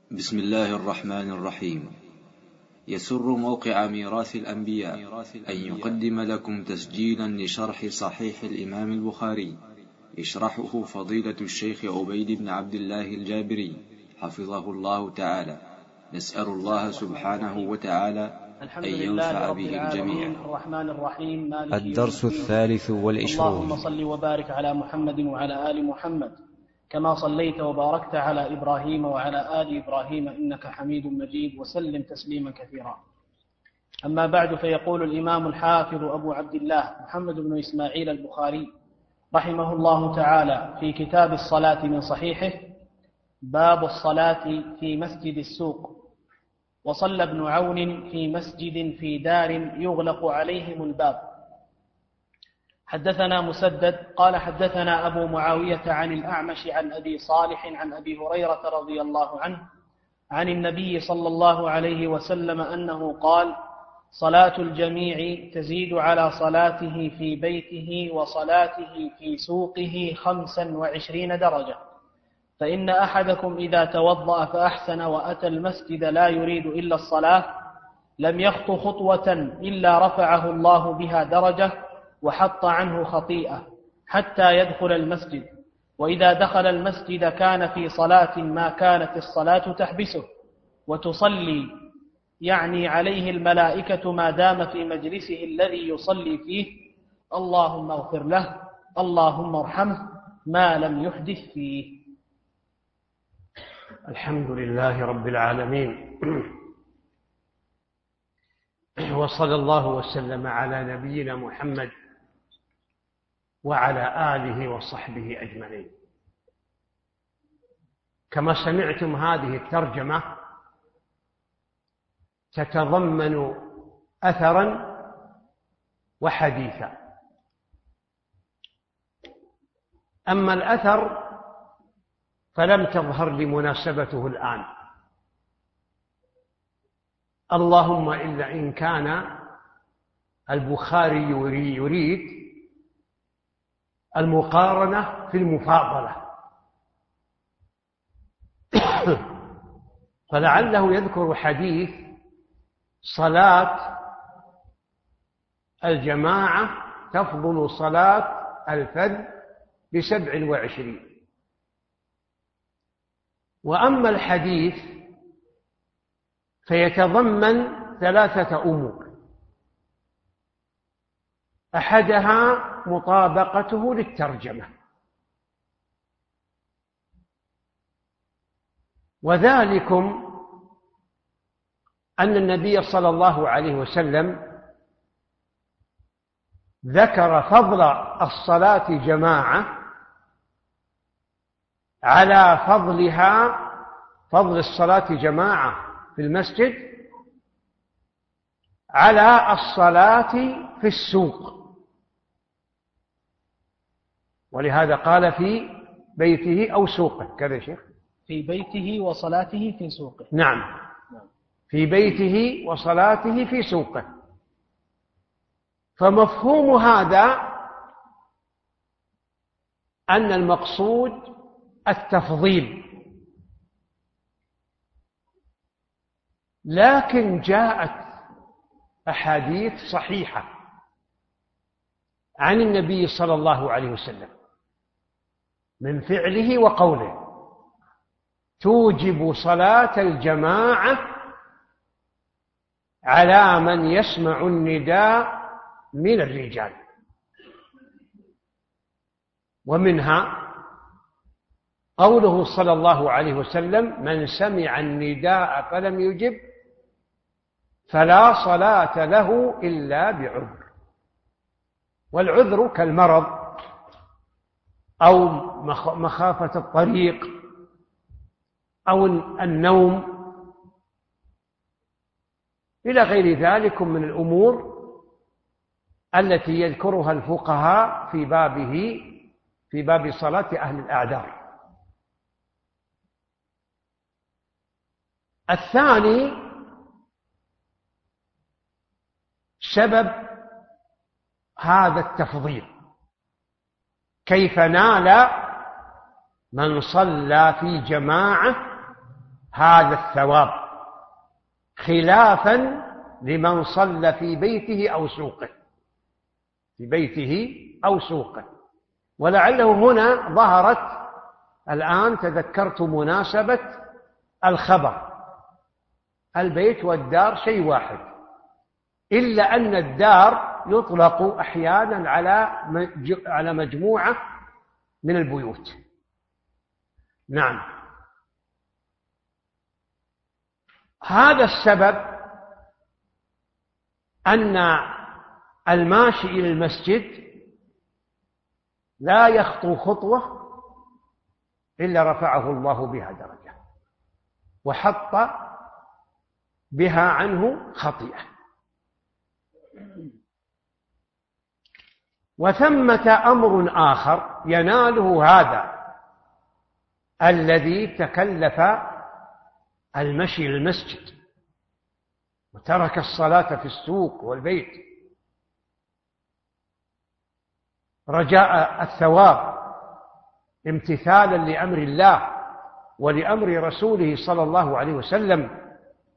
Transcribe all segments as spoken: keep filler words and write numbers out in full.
بسم الله الرحمن الرحيم. يسر موقع ميراث الأنبياء أن يقدم لكم تسجيلا لشرح صحيح الإمام البخاري، يشرحه فضيلة الشيخ عبيد بن عبد الله الجابري حفظه الله تعالى. نسأل الله سبحانه وتعالى أن ينفع به الجميع. الرحمن الرحيم. الدرس الثالث والعشرون. اللهم صل وبارك على محمد وعلى آل محمد كما صليت وباركت على إبراهيم وعلى آل إبراهيم إنك حميد مجيد، وسلم تسليما كثيرا. أما بعد، فيقول الإمام الحافظ أبو عبد الله محمد بن إسماعيل البخاري رحمه الله تعالى في كتاب الصلاة من صحيحه: باب الصلاة في مسجد السوق. وصلى ابن عون في مسجد في دار يغلق عليهم الباب. حدثنا مسدد قال حدثنا أبو معاوية عن الأعمش عن أبي صالح عن أبي هريرة رضي الله عنه عن النبي صلى الله عليه وسلم أنه قال: صلاة الجميع تزيد على صلاته في بيته وصلاته في سوقه خمسا وعشرين درجة، فإن أحدكم إذا توضأ فأحسن وأتى المسجد لا يريد إلا الصلاة لم يخط خطوة إلا رفعه الله بها درجة وحط عنه خطيئة حتى يدخل المسجد، وإذا دخل المسجد كان في صلاة ما كانت الصلاة تحبسه وتصلي يعني عليه الملائكة ما دام في مجلسه الذي يصلي فيه: اللهم اغفر له اللهم ارحمه ما لم يحدث فيه. الحمد لله رب العالمين، وصلى الله وسلم على نبينا محمد وعلى آله وصحبه أجمعين. كما سمعتم، هذه الترجمة تتضمن أثرا وحديثا. أما الأثر فلم تظهر لمناسبته الآن، اللهم إلا إن كان البخاري يريد المقارنة في المفاضلة، فلعله يذكر حديث صلاة الجماعة تفضل صلاة الفذ بسبع وعشرين. وأما الحديث فيتضمن ثلاثة أمور: أحدها مطابقته للترجمة، وذلكم أن النبي صلى الله عليه وسلم ذكر فضل الصلاة جماعة على فضلها فضل الصلاة جماعة في المسجد على الصلاة في السوق، ولهذا قال في بيته أو سوقه. كذا شيخ؟ في بيته وصلاته في سوقه. نعم، في بيته وصلاته في سوقه. فمفهوم هذا أن المقصود التفضيل، لكن جاءت أحاديث صحيحة عن النبي صلى الله عليه وسلم من فعله وقوله توجب صلاة الجماعة على من يسمع النداء من الرجال. ومنها قوله صلى الله عليه وسلم: من سمع النداء فلم يجب فلا صلاة له إلا بعذر. والعذر كالمرض أو مخافة الطريق أو النوم إلى غير ذلك من الأمور التي يذكرها الفقهاء في بابه في باب صلاة أهل الأعذار. الثاني سبب هذا التفضيل: كيف نال من صلى في جماعة هذا الثواب، خلافا لمن صلى في بيته أو سوقه، في بيته أو سوقه. ولعله هنا ظهرت الآن تذكرت مناسبة الخبر، البيت والدار شيء واحد، إلا أن الدار يطلق أحيانا على على مجموعة من البيوت. نعم، هذا السبب أن الماشي إلى المسجد لا يخطو خطوة إلا رفعه الله بها درجة وحط بها عنه خطيئة. وثمة أمر آخر يناله هذا الذي تكلف المشي للمسجد وترك الصلاة في السوق والبيت رجاء الثواب امتثالا لأمر الله ولأمر رسوله صلى الله عليه وسلم،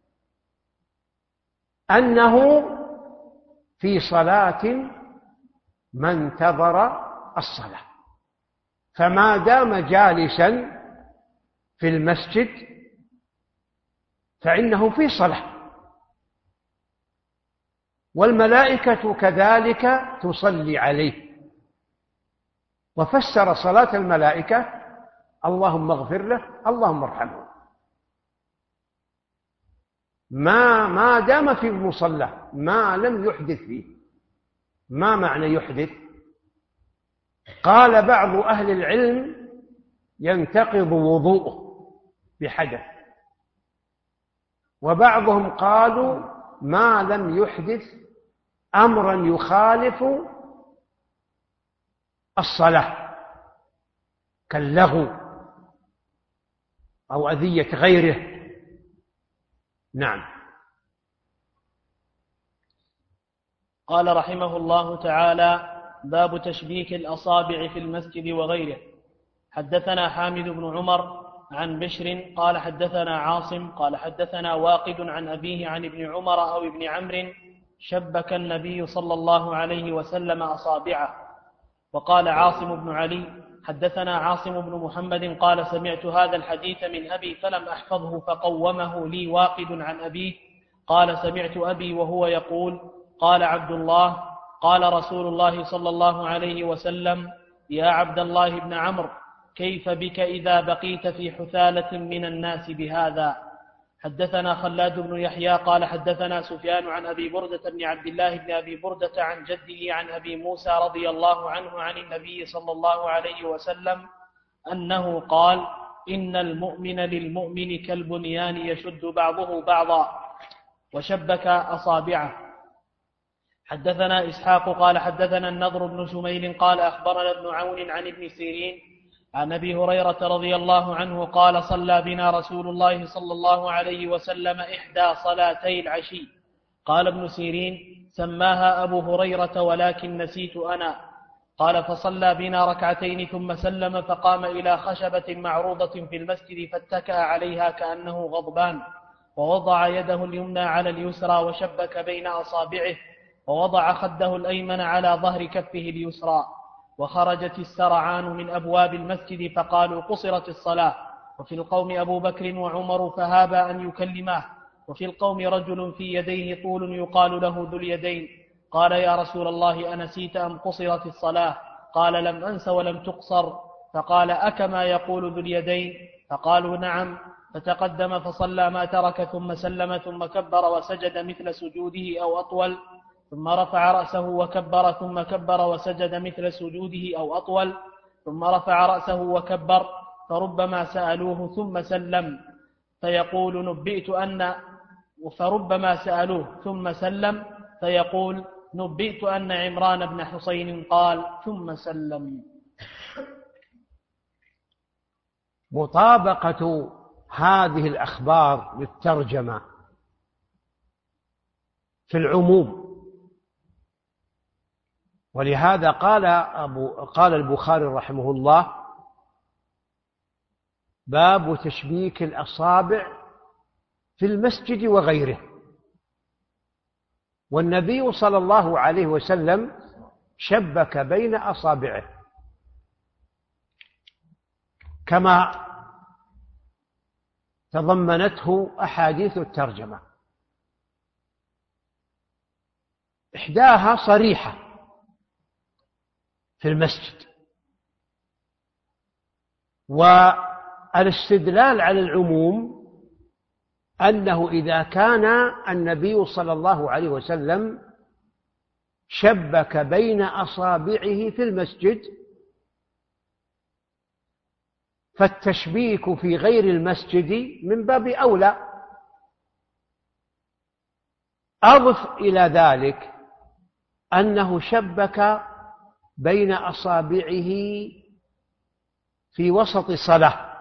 أنه في صلاة ما انتظر الصلاة، فما دام جالسا في المسجد فإنه في صلاة، والملائكة كذلك تصلي عليه. وفسر صلاة الملائكة اللهم اغفر له اللهم ارحمه، ما ما دام في المصلى ما لم يحدث فيه. ما معنى يحدث؟ قال بعض أهل العلم ينتقض وضوءه بحدث، وبعضهم قالوا ما لم يحدث أمرا يخالف الصلاة كاللغو أو أذية غيره. نعم. قال رحمه الله تعالى: باب تشبيك الأصابع في المسجد وغيره. حدثنا حامد بن عمر عن بشر قال حدثنا عاصم قال حدثنا واقد عن أبيه عن ابن عمر أو ابن عمرو شبك النبي صلى الله عليه وسلم أصابعه. وقال عاصم بن علي حدثنا عاصم بن محمد قال سمعت هذا الحديث من أبي فلم أحفظه فقومه لي واقد عن أبيه قال سمعت أبي وهو يقول قال عبد الله قال رسول الله صلى الله عليه وسلم: يا عبد الله بن عمرو كيف بك إذا بقيت في حثالة من الناس بهذا. حدثنا خلاد بن يحيى قال حدثنا سفيان عن أبي بردة بن عبد الله بن أبي بردة عن جده عن أبي موسى رضي الله عنه عن النبي صلى الله عليه وسلم أنه قال: إن المؤمن للمؤمن كالبنيان يشد بعضه بعضا. وشبك أصابعه. حدثنا إسحاق قال حدثنا النضر بن شميل قال أخبرنا ابن عون عن ابن سيرين عن أبي هريرة رضي الله عنه قال: صلى بنا رسول الله صلى الله عليه وسلم إحدى صلاتي العشي. قال ابن سيرين: سماها أبو هريرة ولكن نسيت أنا. قال: فصلى بنا ركعتين ثم سلم فقام إلى خشبة معروضة في المسجد فاتكأ عليها كأنه غضبان، ووضع يده اليمنى على اليسرى وشبك بين أصابعه، ووضع خده الأيمن على ظهر كفه اليسرى. وخرجت السرعان من أبواب المسجد فقالوا: قصرت الصلاة. وفي القوم أبو بكر وعمر فهابا أن يكلماه. وفي القوم رجل في يديه طول يقال له ذو اليدين. قال: يا رسول الله أنسيت أم قصرت الصلاة؟ قال: لم أنس ولم تقصر. فقال: أكما يقول ذو اليدين؟ فقالوا: نعم. فتقدم فصلى ما ترك ثم سلم ثم كبر وسجد مثل سجوده أو أطول، ثم رفع رأسه وكبر ثم كبر وسجد مثل سجوده أو أطول، ثم رفع رأسه وكبر، فربما سألوه ثم سلم فيقول: نبئت أن فربما سألوه ثم سلم فيقول: نبئت أن عمران بن حسين قال ثم سلم. مطابقة هذه الأخبار للترجمة في العموم، ولهذا قال أبو قال البخاري رحمه الله: باب تشبيك الأصابع في المسجد وغيره. والنبي صلى الله عليه وسلم شبك بين أصابعه كما تضمنته أحاديث الترجمة، إحداها صريحة في المسجد، والاستدلال على العموم أنه إذا كان النبي صلى الله عليه وسلم شبك بين أصابعه في المسجد فالتشبيك في غير المسجد من باب أولى. أضف إلى ذلك أنه شبك بين أصابعه في وسط صلاة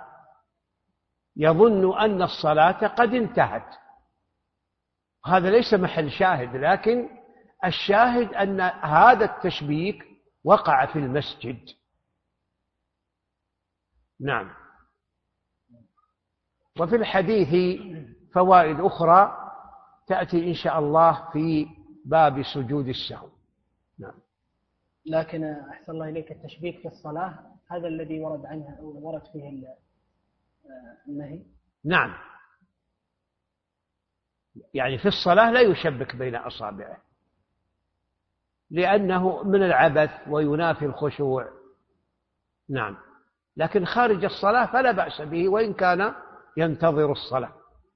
يظن أن الصلاة قد انتهت. هذا ليس محل شاهد، لكن الشاهد أن هذا التشبيك وقع في المسجد. نعم. وفي الحديث فوائد أخرى تأتي إن شاء الله في باب سجود السهو. نعم. لكن أحسن الله إليك، التشبيك في الصلاة هذا الذي ورد عنها أو ورد فيه النهي. نعم، يعني في الصلاة لا يشبك بين أصابعه لأنه من العبث وينافي الخشوع. نعم، لكن خارج الصلاة فلا بأس به وإن كان ينتظر الصلاة.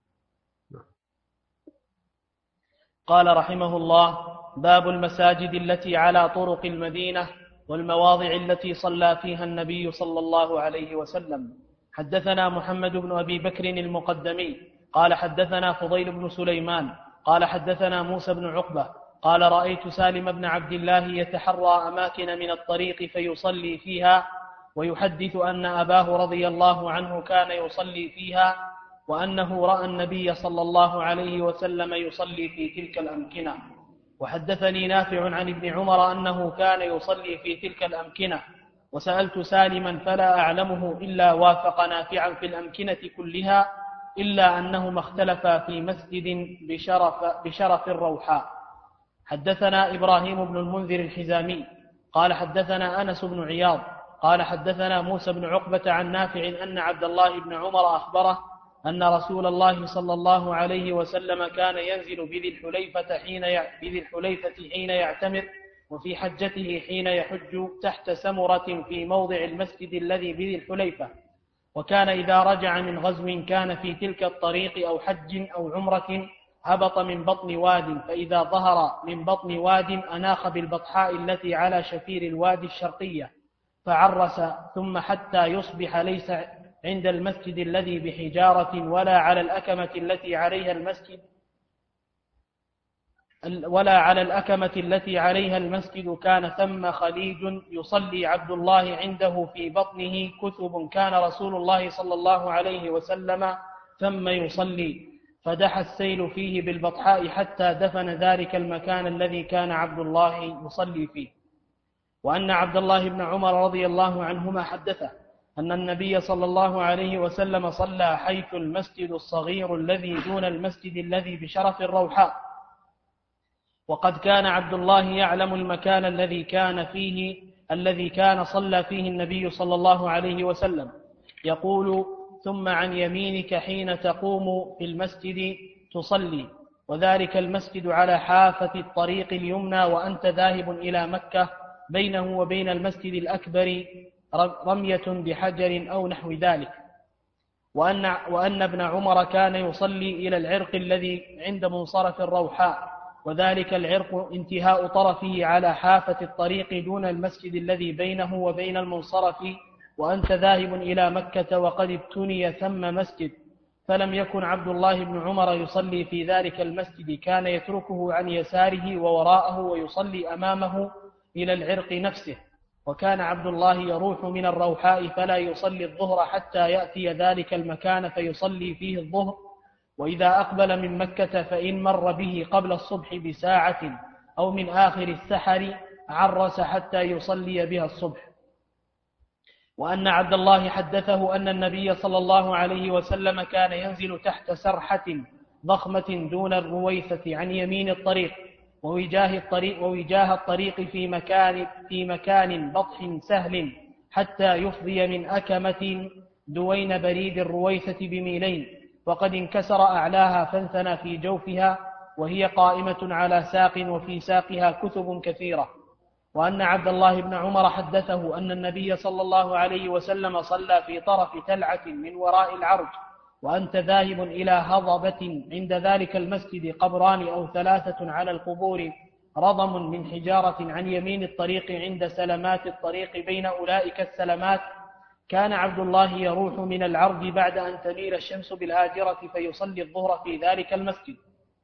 قال رحمه الله: باب المساجد التي على طرق المدينة والمواضع التي صلى فيها النبي صلى الله عليه وسلم. حدثنا محمد بن أبي بكر المقدمي قال حدثنا فضيل بن سليمان قال حدثنا موسى بن عقبة قال رأيت سالم بن عبد الله يتحرى أماكن من الطريق فيصلي فيها، ويحدث أن أباه رضي الله عنه كان يصلي فيها، وأنه رأى النبي صلى الله عليه وسلم يصلي في تلك الأمكنة. وحدثني نافع عن ابن عمر أنه كان يصلي في تلك الأمكنة، وسألت سالما فلا أعلمه إلا وافق نافعا في الأمكنة كلها إلا أنهما اختلفا في مسجد بشرف, بشرف الروحاء. حدثنا إبراهيم بن المنذر الحزامي قال حدثنا أنس بن عياض قال حدثنا موسى بن عقبة عن نافع أن عبد الله بن عمر أخبره أن رسول الله صلى الله عليه وسلم كان ينزل بذي الحليفة حين بذي الحليفة حين يعتمر، وفي حجته حين يحج تحت سمرة في موضع المسجد الذي بذي الحليفة. وكان إذا رجع من غزو كان في تلك الطريق أو حج أو عمرة هبط من بطن واد، فإذا ظهر من بطن واد أناخ بالبطحاء التي على شفير الوادي الشرقية فعرس، ثم حتى يصبح ليس عند المسجد الذي بحجارة ولا على الأكمة التي عليها المسجد ولا على الأكمة التي عليها المسجد كان ثم خليج يصلي عبد الله عنده في بطنه كثب كان رسول الله صلى الله عليه وسلم ثم يصلي، فدحى السيل فيه بالبطحاء حتى دفن ذلك المكان الذي كان عبد الله يصلي فيه. وأن عبد الله بن عمر رضي الله عنهما حدثه أن النبي صلى الله عليه وسلم صلى حيث المسجد الصغير الذي دون المسجد الذي بشرف الروحاء، وقد كان عبد الله يعلم المكان الذي كان فيه الذي كان صلى فيه النبي صلى الله عليه وسلم، يقول: ثم عن يمينك حين تقوم في المسجد تصلي، وذلك المسجد على حافة الطريق اليمنى وأنت ذاهب إلى مكة، بينه وبين المسجد الأكبر رمية بحجر أو نحو ذلك. وأن, وأن ابن عمر كان يصلي إلى العرق الذي عند منصرف الروحاء، وذلك العرق انتهاء طرفه على حافة الطريق دون المسجد الذي بينه وبين المنصرف، وأنت ذاهب إلى مكة وقد ابتني ثم مسجد. فلم يكن عبد الله بن عمر يصلي في ذلك المسجد، كان يتركه عن يساره ووراءه ويصلي أمامه إلى العرق نفسه. وكان عبد الله يروح من الروحاء فلا يصلي الظهر حتى يأتي ذلك المكان فيصلي فيه الظهر، وإذا أقبل من مكة فإن مر به قبل الصبح بساعة أو من آخر السحر عرس حتى يصلي بها الصبح. وأن عبد الله حدثه أن النبي صلى الله عليه وسلم كان ينزل تحت سرحة ضخمة دون الرويثة عن يمين الطريق، ووجاه الطريق, ووجاه الطريق في مكان, في مكان بطح سهل حتى يفضي من أكمة دوين بريد الرويثة بميلين، وقد انكسر أعلاها فانثنى في جوفها، وهي قائمة على ساق وفي ساقها كثب كثيرة. وأن عبد الله بن عمر حدثه أن النبي صلى الله عليه وسلم صلى في طرف تلعة من وراء العرج، وأنت ذاهب إلى هضبة عند ذلك المسجد قبران أو ثلاثة على القبور رضم من حجارة عن يمين الطريق عند سلمات الطريق بين أولئك السلمات. كان عبد الله يروح من العرج بعد أن تميل الشمس بالهاجرة فيصلي الظهر في ذلك المسجد.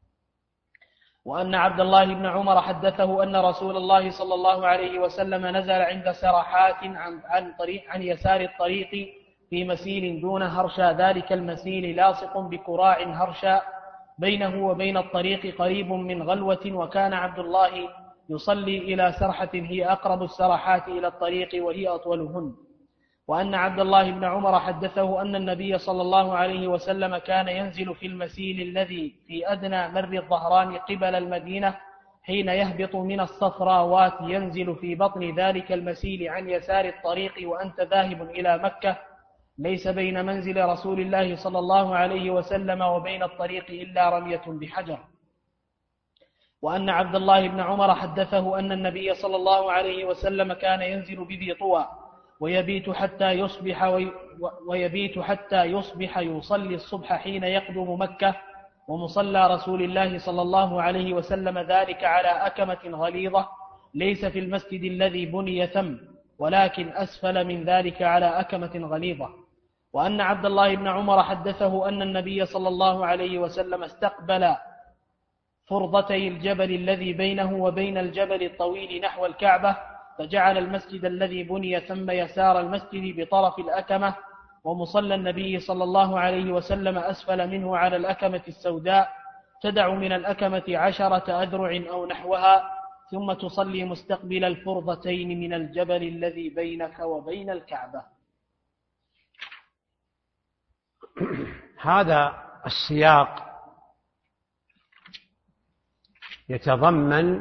وأن عبد الله بن عمر حدثه أن رسول الله صلى الله عليه وسلم نزل عند سرحات عن, عن, طريق عن يسار الطريق في مسيل دون هرشا، ذلك المسيل لاصق بكراع هرشا بينه وبين الطريق قريب من غلوة، وكان عبد الله يصلي إلى سرحة هي أقرب السرحات إلى الطريق وهي أطولهن. وأن عبد الله بن عمر حدثه أن النبي صلى الله عليه وسلم كان ينزل في المسيل الذي في أدنى مر الظهران قبل المدينة حين يهبط من الصفراوات، ينزل في بطن ذلك المسيل عن يسار الطريق وأنت ذاهب إلى مكة، ليس بين منزل رسول الله صلى الله عليه وسلم وبين الطريق إلا رمية بحجر. وأن عبد الله بن عمر حدثه أن النبي صلى الله عليه وسلم كان ينزل بذي طوى ويبيت حتى يصبح وي ويبيت حتى يصبح يصلي الصبح حين يقدم مكة، ومصلى رسول الله صلى الله عليه وسلم ذلك على أكمة غليظة ليس في المسجد الذي بني ثم، ولكن أسفل من ذلك على أكمة غليظة. وأن عبد الله بن عمر حدثه أن النبي صلى الله عليه وسلم استقبل فرضتي الجبل الذي بينه وبين الجبل الطويل نحو الكعبة، فجعل المسجد الذي بني ثم يسار المسجد بطرف الأكمة، ومصلى النبي صلى الله عليه وسلم أسفل منه على الأكمة السوداء، تدع من الأكمة عشرة أذرع أو نحوها، ثم تصلي مستقبل الفرضتين من الجبل الذي بينك وبين الكعبة. هذا السياق يتضمن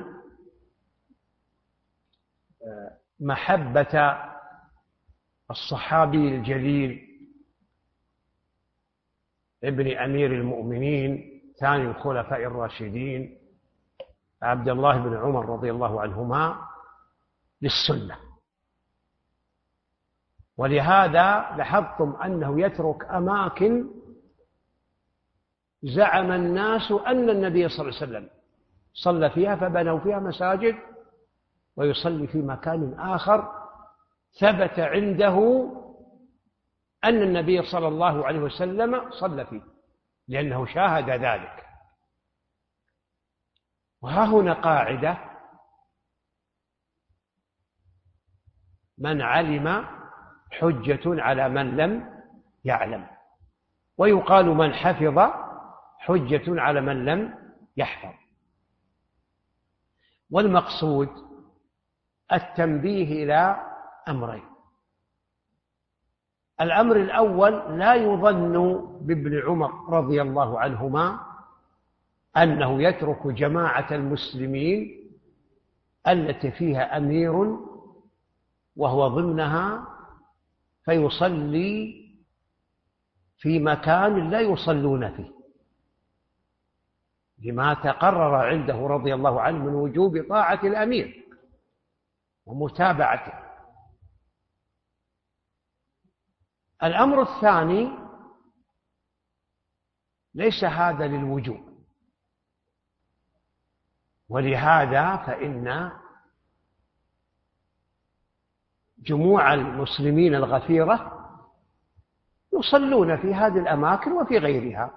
محبة الصحابي الجليل ابن أمير المؤمنين ثاني الخلفاء الراشدين عبد الله بن عمر رضي الله عنهما للسنة، ولهذا لاحظتم أنه يترك أماكن زعم الناس أن النبي صلى الله عليه وسلم صلى فيها فبنوا فيها مساجد، ويصلي في مكان آخر ثبت عنده أن النبي صلى الله عليه وسلم صلى فيه لأنه شاهد ذلك. وها هنا قاعدة: من علم حجة على من لم يعلم، ويقال من حفظ حجة على من لم يحفظ. والمقصود التنبيه إلى أمرين: الأمر الأول، لا يظن بابن عمر رضي الله عنهما أنه يترك جماعة المسلمين التي فيها أمير وهو ضمنها فيصلي في مكان لا يصلون فيه، لما تقرر عنده رضي الله عنه من وجوب طاعة الأمير ومتابعته. الأمر الثاني، ليس هذا للوجوب، ولهذا فإن جموع المسلمين الغفيرة يصلون في هذه الأماكن وفي غيرها،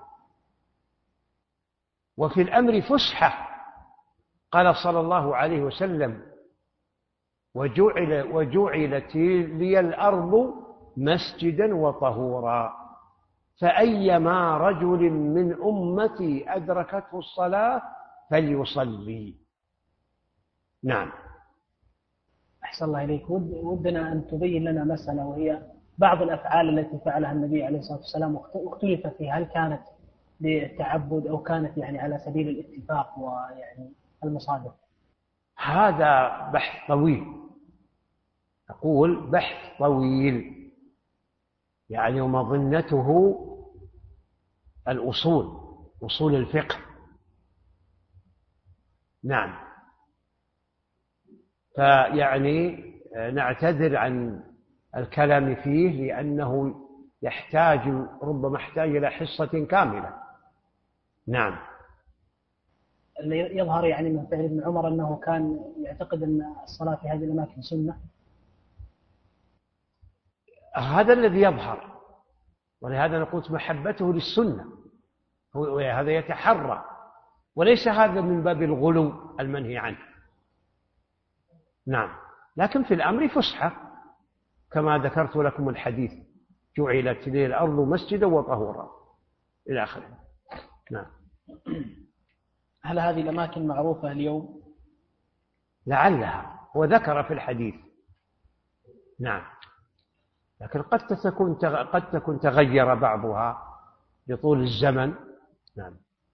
وفي الأمر فسحة. قال صلى الله عليه وسلم: وجعل وجعلت لي الأرض مسجدا وطهورا، فأيما رجل من أمتي أدركته الصلاة فليصلي. نعم. أحسن الله إليك. ودنا أن تبين لنا مسألة، وهي بعض الأفعال التي فعلها النبي عليه الصلاة والسلام واختلف فيها، هل كانت بالتعبد أو كانت يعني على سبيل الاتفاق ويعني المصادر؟ هذا بحث طويل، أقول بحث طويل، يعني ومظنته الأصول، أصول الفقه. نعم. فيعني نعتذر عن الكلام فيه لأنه يحتاج، ربما يحتاج إلى حصة كاملة. نعم. يظهر يعني من فعل ابن عمر أنه كان يعتقد أن الصلاة في هذه الأماكن سنة. هذا الذي يظهر، ولهذا نقول محبته للسنة، وهذا يتحرى، وليس هذا من باب الغلو المنهي عنه. نعم. لكن في الأمر فسحة، كما ذكرت لكم الحديث: جعلت لي الأرض مسجدا وطهورا إلى آخره. نعم. هل هذه الأماكن معروفة اليوم؟ لعلها، هو ذكر في الحديث. نعم. لكن قد تكون قد تكون تغير بعضها لطول الزمن. نعم.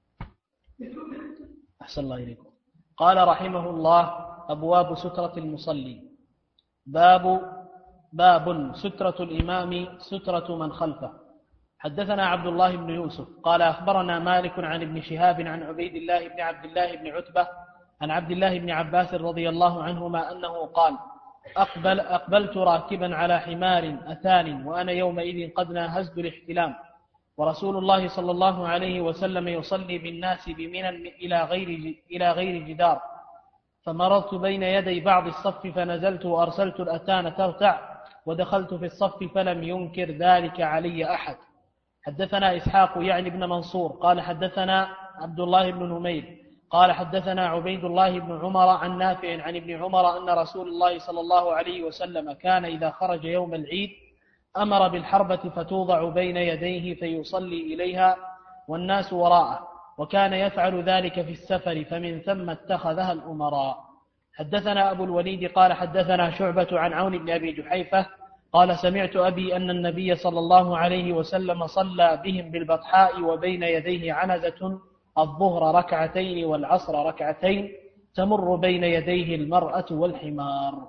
أحسن الله إليكم. قال رحمه الله: أبواب سترة المصلي. باب باب سترة الإمام سترة من خلفه. حدثنا عبد الله بن يوسف قال أخبرنا مالك عن ابن شهاب عن عبيد الله بن عبد الله بن عتبة عن عبد الله بن عباس رضي الله عنهما أنه قال: أقبل أقبلت راكبا على حمار أثان وأنا يومئذ قد ناهزت الاحتلام، ورسول الله صلى الله عليه وسلم يصلي بالناس بمنى إلى غير إلى غير جدار، فمررت بين يدي بعض الصف فنزلت وأرسلت الأتان ترتع، ودخلت في الصف فلم ينكر ذلك علي أحد. حدثنا إسحاق يعني بن منصور قال حدثنا عبد الله بن نمير قال حدثنا عبيد الله بن عمر عن نافع عن ابن عمر أن رسول الله صلى الله عليه وسلم كان إذا خرج يوم العيد أمر بالحربة فتوضع بين يديه فيصلي إليها والناس وراءه، وكان يفعل ذلك في السفر، فمن ثم اتخذها الأمراء. حدثنا أبو الوليد قال حدثنا شعبة عن عون بن أبي جحيفة قال سمعت أبي أن النبي صلى الله عليه وسلم صلى بهم بالبطحاء وبين يديه عنزة الظهر ركعتين والعصر ركعتين تمر بين يديه المرأة والحمار.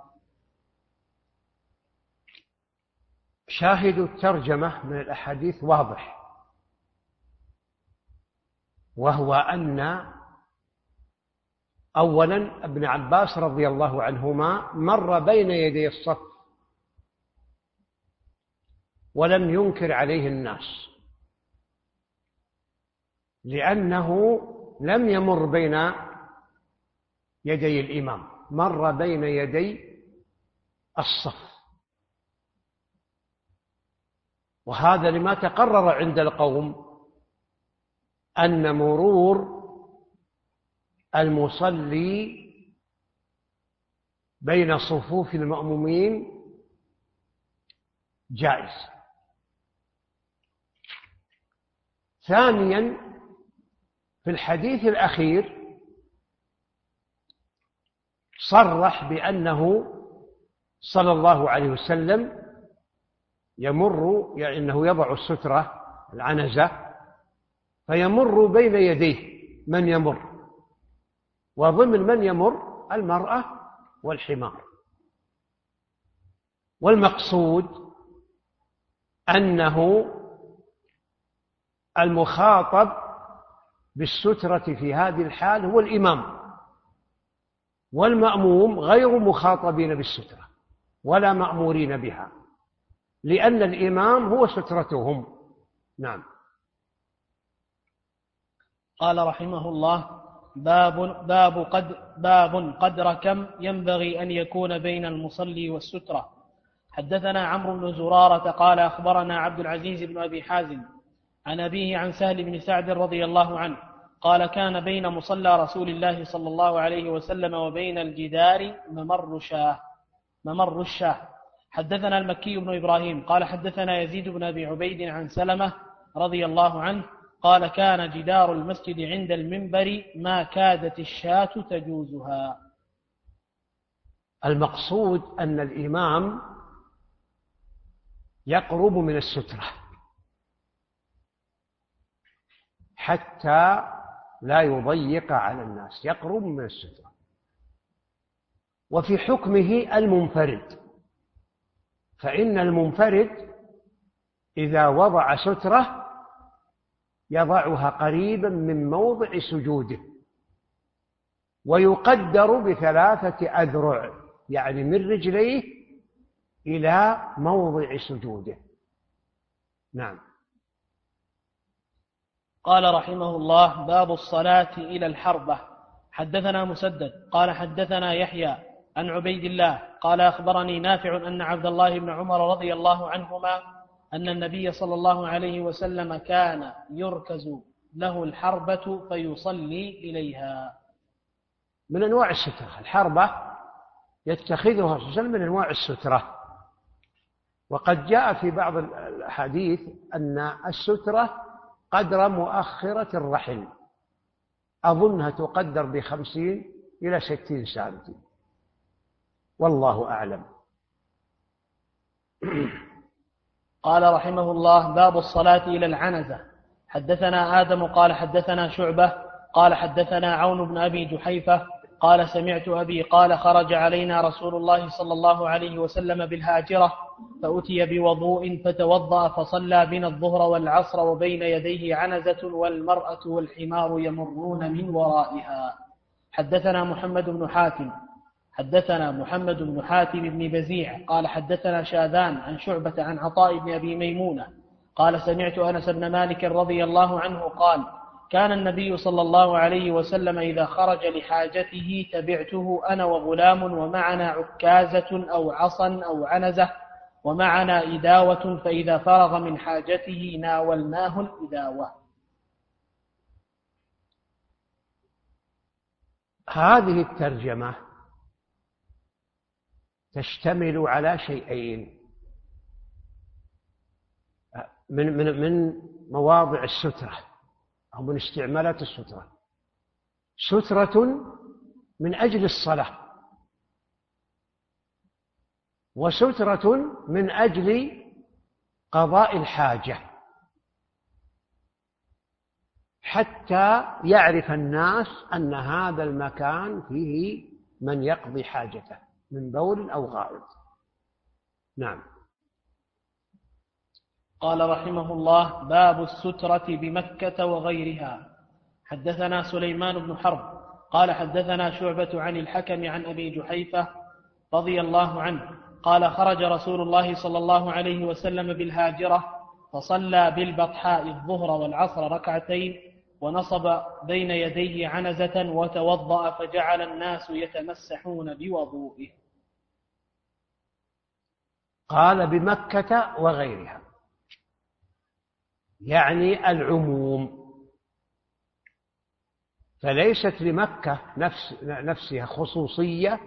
شاهد الترجمة من الأحاديث واضح، وهو أن أولا ابن عباس رضي الله عنهما مر بين يدي الصف ولم ينكر عليه الناس، لأنه لم يمر بين يدي الإمام، مر بين يدي الصف، وهذا لما تقرر عند القوم أن مرور المصلي بين صفوف المأمومين جائز. ثانيا، في الحديث الأخير صرح بأنه صلى الله عليه وسلم يمر، يعني أنه يضع السترة العنزة فيمر بين يديه من يمر، وضمن من يمر المرأة والحمار. والمقصود أنه المخاطب بالسترة في هذه الحال هو الإمام، والمأموم غير مخاطبين بالسترة ولا مأمورين بها، لأن الإمام هو سترتهم. نعم. قال رحمه الله: باب باب قد باب قدر كم ينبغي أن يكون بين المصلي والسترة. حدثنا عمرو بن زرارة قال أخبرنا عبد العزيز بن أبي حازم عن أبيه عن سهل بن سعد رضي الله عنه قال: كان بين مصلى رسول الله صلى الله عليه وسلم وبين الجدار ممر شاه ممر الشاه. حدثنا المكي بن إبراهيم قال حدثنا يزيد بن أبي عبيد عن سلمة رضي الله عنه قال: كان جدار المسجد عند المنبر ما كادت الشاة تجوزها. المقصود أن الإمام يقرب من السترة حتى لا يضيق على الناس، يقرب من السترة. وفي حكمه المنفرد، فإن المنفرد إذا وضع سترة يضعها قريبا من موضع سجوده، ويقدر بثلاثة أذرع، يعني من رجليه إلى موضع سجوده. نعم. قال رحمه الله: باب الصلاة إلى الحربة. حدثنا مسدد قال حدثنا يحيى عن عبيد الله قال أخبرني نافع أن عبد الله بن عمر رضي الله عنهما أن النبي صلى الله عليه وسلم كان يركز له الحربة فيصلي إليها. من أنواع السترة الحربة، يتخذها صلى الله عليه وسلم من أنواع السترة. وقد جاء في بعض الحديث أن السترة قدر مؤخرة الرحل، أظنها تقدر بخمسين إلى ستين سنتي، والله أعلم. قال رحمه الله: باب الصلاة إلى العنزة. حدثنا آدم قال حدثنا شعبة قال حدثنا عون بن أبي جحيفة قال سمعت أبي قال خرج علينا رسول الله صلى الله عليه وسلم بالهاجرة فأتي بوضوء فتوضأ فصلى بنا الظهر والعصر وبين يديه عنزة والمرأة والحمار يمرون من ورائها. حدثنا محمد بن حاتم حدثنا محمد بن حاتم بن بزيع قال حدثنا شاذان عن شعبة عن عطاء بن أبي ميمونة قال سمعت أنس بن مالك رضي الله عنه قال: كان النبي صلى الله عليه وسلم إذا خرج لحاجته تبعته أنا وغلام ومعنا عكازة أو عصا أو عنزة ومعنا إداوة، فإذا فرغ من حاجته ناولناه الإداوة. هذه الترجمة تشتمل على شيئين من من من مواضع السترة أو من استعمالات السترة: سترة من أجل الصلاة، وسترة من أجل قضاء الحاجة، حتى يعرف الناس أن هذا المكان فيه من يقضي حاجته من بول أو غائط. نعم. قال رحمه الله: باب السترة بمكة وغيرها. حدثنا سليمان بن حرب قال حدثنا شعبة عن الحكم عن أبي جحيفة رضي الله عنه قال: خرج رسول الله صلى الله عليه وسلم بالهاجرة فصلى بالبطحاء الظهر والعصر ركعتين ونصب بين يديه عنزة وتوضأ فجعل الناس يتمسحون بوضوئه. قال بمكة وغيرها، يعني العموم، فليست لمكة نفس نفسها خصوصية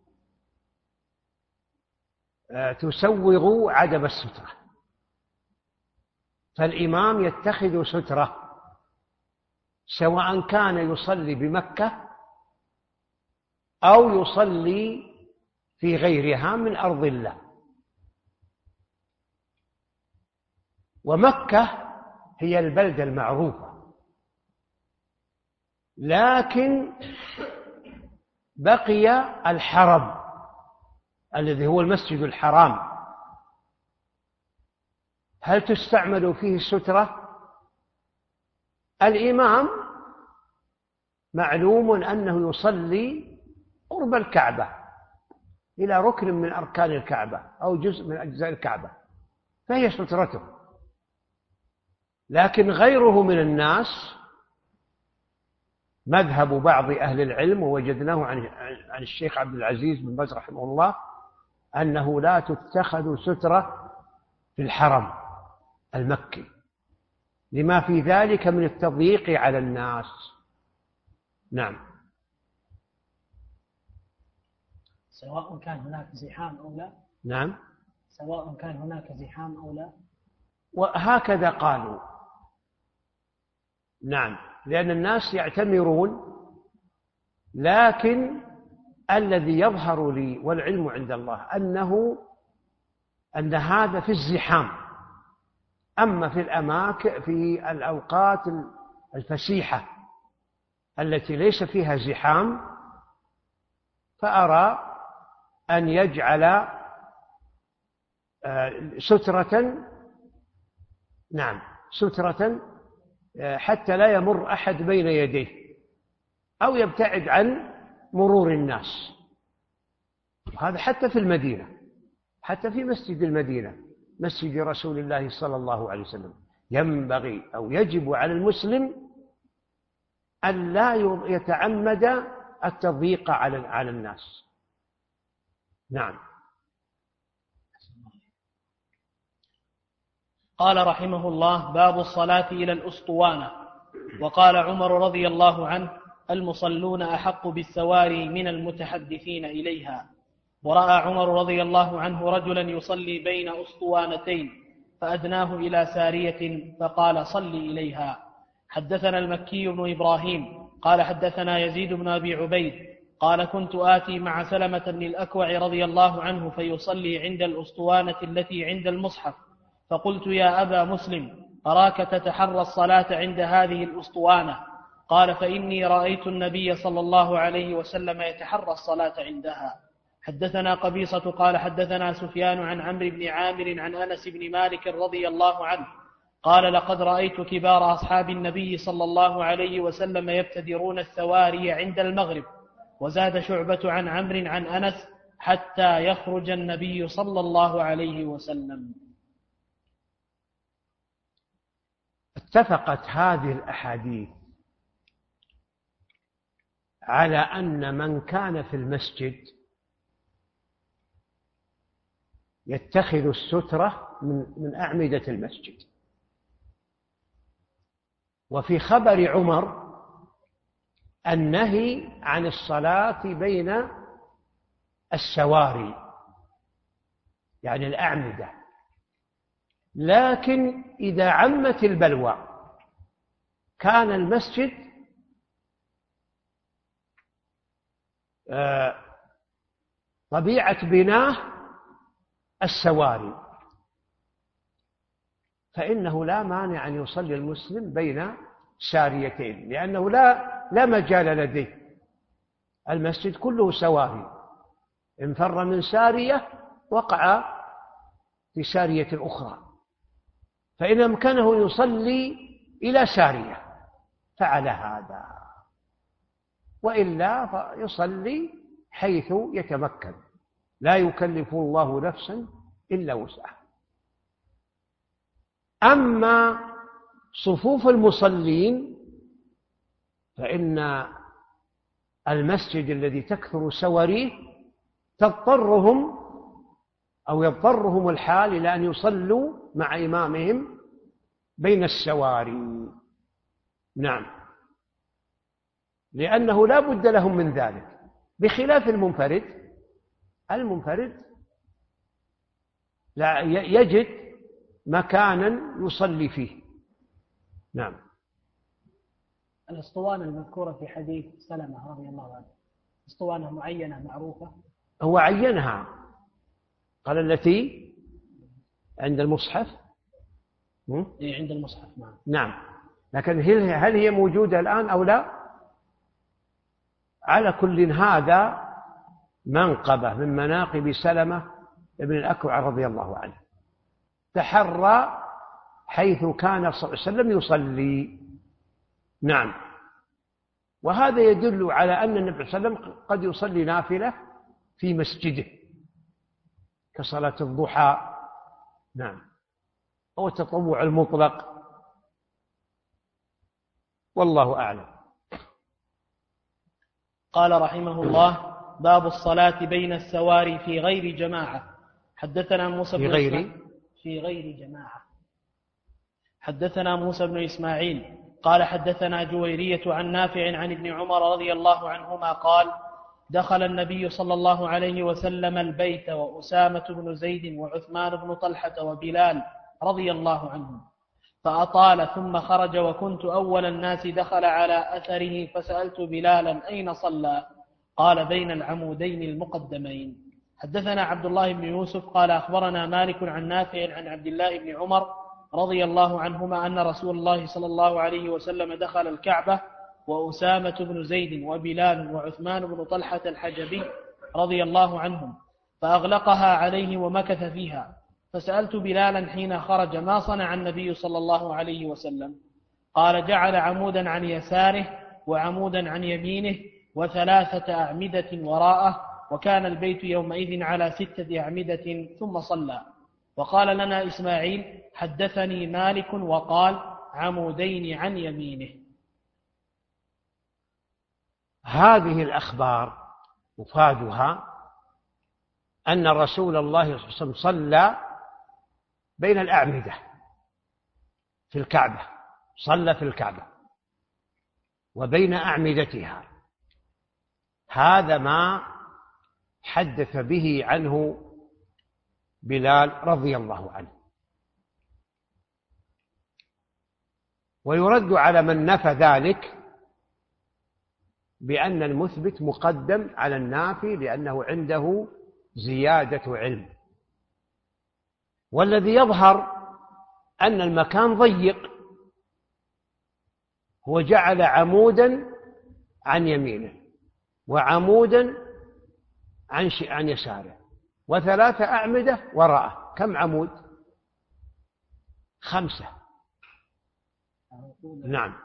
تسوغ عدم السترة، فالإمام يتخذ سترة سواء كان يصلي بمكة أو يصلي في غيرها من أرض الله. ومكة هي البلدة المعروفة، لكن بقي الحرم الذي هو المسجد الحرام، هل تستعمل فيه السترة؟ الإمام معلوم أنه يصلي قرب الكعبة إلى ركن من أركان الكعبة أو جزء من أجزاء الكعبة، فهي سترته. لكن غيره من الناس مذهب بعض أهل العلم، ووجدناه عن عن الشيخ عبد العزيز بن باز رحمه الله، أنه لا تتخذ سترة في الحرم المكي لما في ذلك من التضييق على الناس. نعم. سواء كان هناك زحام أو لا. نعم. سواء كان هناك زحام أو لا. وهكذا قالوا. نعم، لأن الناس يعتمرون، لكن الذي يظهر لي والعلم عند الله أنه أن هذا في الزحام. أما في الأماكن في الأوقات الفسيحة التي ليس فيها زحام، فأرى أن يجعل سترة، نعم سترة، حتى لا يمر أحد بين يديه أو يبتعد عن مرور الناس. هذا حتى في المدينة، حتى في مسجد المدينة، مسجد رسول الله صلى الله عليه وسلم، ينبغي أو يجب على المسلم أن لا يتعمد التضييق على الناس. نعم. قال رحمه الله: باب الصلاة إلى الأسطوانة. وقال عمر رضي الله عنه: المصلون أحق بالسواري من المتحدثين إليها. ورأى عمر رضي الله عنه رجلا يصلي بين أسطوانتين فأدناه إلى سارية فقال: صل إليها. حدثنا المكي بن إبراهيم قال حدثنا يزيد بن أبي عبيد قال: كنت آتي مع سلمة بن الأكوع رضي الله عنه فيصلي عند الأسطوانة التي عند المصحف، فقلت: يا أبا مسلم، أراك تتحرى الصلاة عند هذه الأسطوانة. قال: فإني رأيت النبي صلى الله عليه وسلم يتحرى الصلاة عندها. حدثنا قبيصة قال حدثنا سفيان عن عمرو بن عامر عن أنس بن مالك رضي الله عنه قال: لقد رأيت كبار أصحاب النبي صلى الله عليه وسلم يبتدرون الثواري عند المغرب. وزاد شعبة عن عمرو عن أنس: حتى يخرج النبي صلى الله عليه وسلم. اتفقت هذه الأحاديث على أن من كان في المسجد يتخذ السترة من من أعمدة المسجد. وفي خبر عمر النهي عن الصلاة بين السواري، يعني الأعمدة. لكن إذا عمت البلوى كان المسجد طبيعة بناه السواري، فإنه لا مانع أن يصلي المسلم بين ساريتين، لأنه لا لا مجال لديه. المسجد كله سواري، إن فر من سارية وقع في سارية أخرى، فإن أمكنه يصلي إلى سارية فعل هذا، وإلا فيصلي حيث يتمكن، لا يكلف الله نفسا إلا وسعها. أما صفوف المصلين فإن المسجد الذي تكثر سواريه تضطرهم أو يضطرهم الحال إلى أن يصلوا مع إمامهم بين السواري. نعم، لأنه لا بد لهم من ذلك، بخلاف المنفرد. المنفرد لا يجد مكانا يصلي فيه. نعم. الأسطوانة المذكورة في حديث سلمة رضي الله عنه أسطوانة معينة معروفة؟ هو عينها، قال التي عند المصحف. إيه عند المصحف. نعم. نعم، لكن هل هي موجودة الآن أو لا؟ على كل هذا منقبة من مناقب سلمة ابن الأكوع رضي الله عنه، تحرى حيث كان صلى الله عليه وسلم يصلي. نعم، وهذا يدل على أن النبي صلى الله عليه وسلم قد يصلي نافلة في مسجده كصلاة الضحى. نعم، أو التطوع المطلق، والله أعلم. قال رحمه الله: باب الصلاة بين السواري في غير جماعة. حدثنا موسى في بن غير إسماعيل في غير جماعة. حدثنا موسى بن إسماعيل قال حدثنا جويرية عن نافع عن ابن عمر رضي الله عنهما قال: دخل النبي صلى الله عليه وسلم البيت وأسامة بن زيد وعثمان بن طلحة وبلال رضي الله عنهم، فأطال ثم خرج، وكنت أول الناس دخل على أثره، فسألت بلالا: أين صلى؟ قال: بين العمودين المقدمين. حدثنا عبد الله بن يوسف قال أخبرنا مالك عن نافع عن عبد الله بن عمر رضي الله عنهما أن رسول الله صلى الله عليه وسلم دخل الكعبة وأسامة بن زيد وبلال وعثمان بن طلحة الحجبي رضي الله عنهم، فأغلقها عليه ومكث فيها. فسألت بلالا حين خرج ما صنع النبي صلى الله عليه وسلم؟ قال: جعل عمودا عن يساره وعمودا عن يمينه وثلاثة أعمدة وراءه، وكان البيت يومئذ على ستة أعمدة، ثم صلى. وقال لنا إسماعيل: حدثني مالك وقال: عمودين عن يمينه. هذه الأخبار مفادها أن رسول الله صلى الله عليه وسلم صلى بين الأعمدة في الكعبة، صلى في الكعبة وبين أعمدتها. هذا ما حدث به عنه بلال رضي الله عنه. ويرد على من نفى ذلك بأن المثبت مقدم على النافي لأنه عنده زيادة علم. والذي يظهر أن المكان ضيق، هو جعل عمودا عن يمينه وعمودا عن عن يساره وثلاثة أعمدة وراءه. كم عمود؟ خمسة. نعم.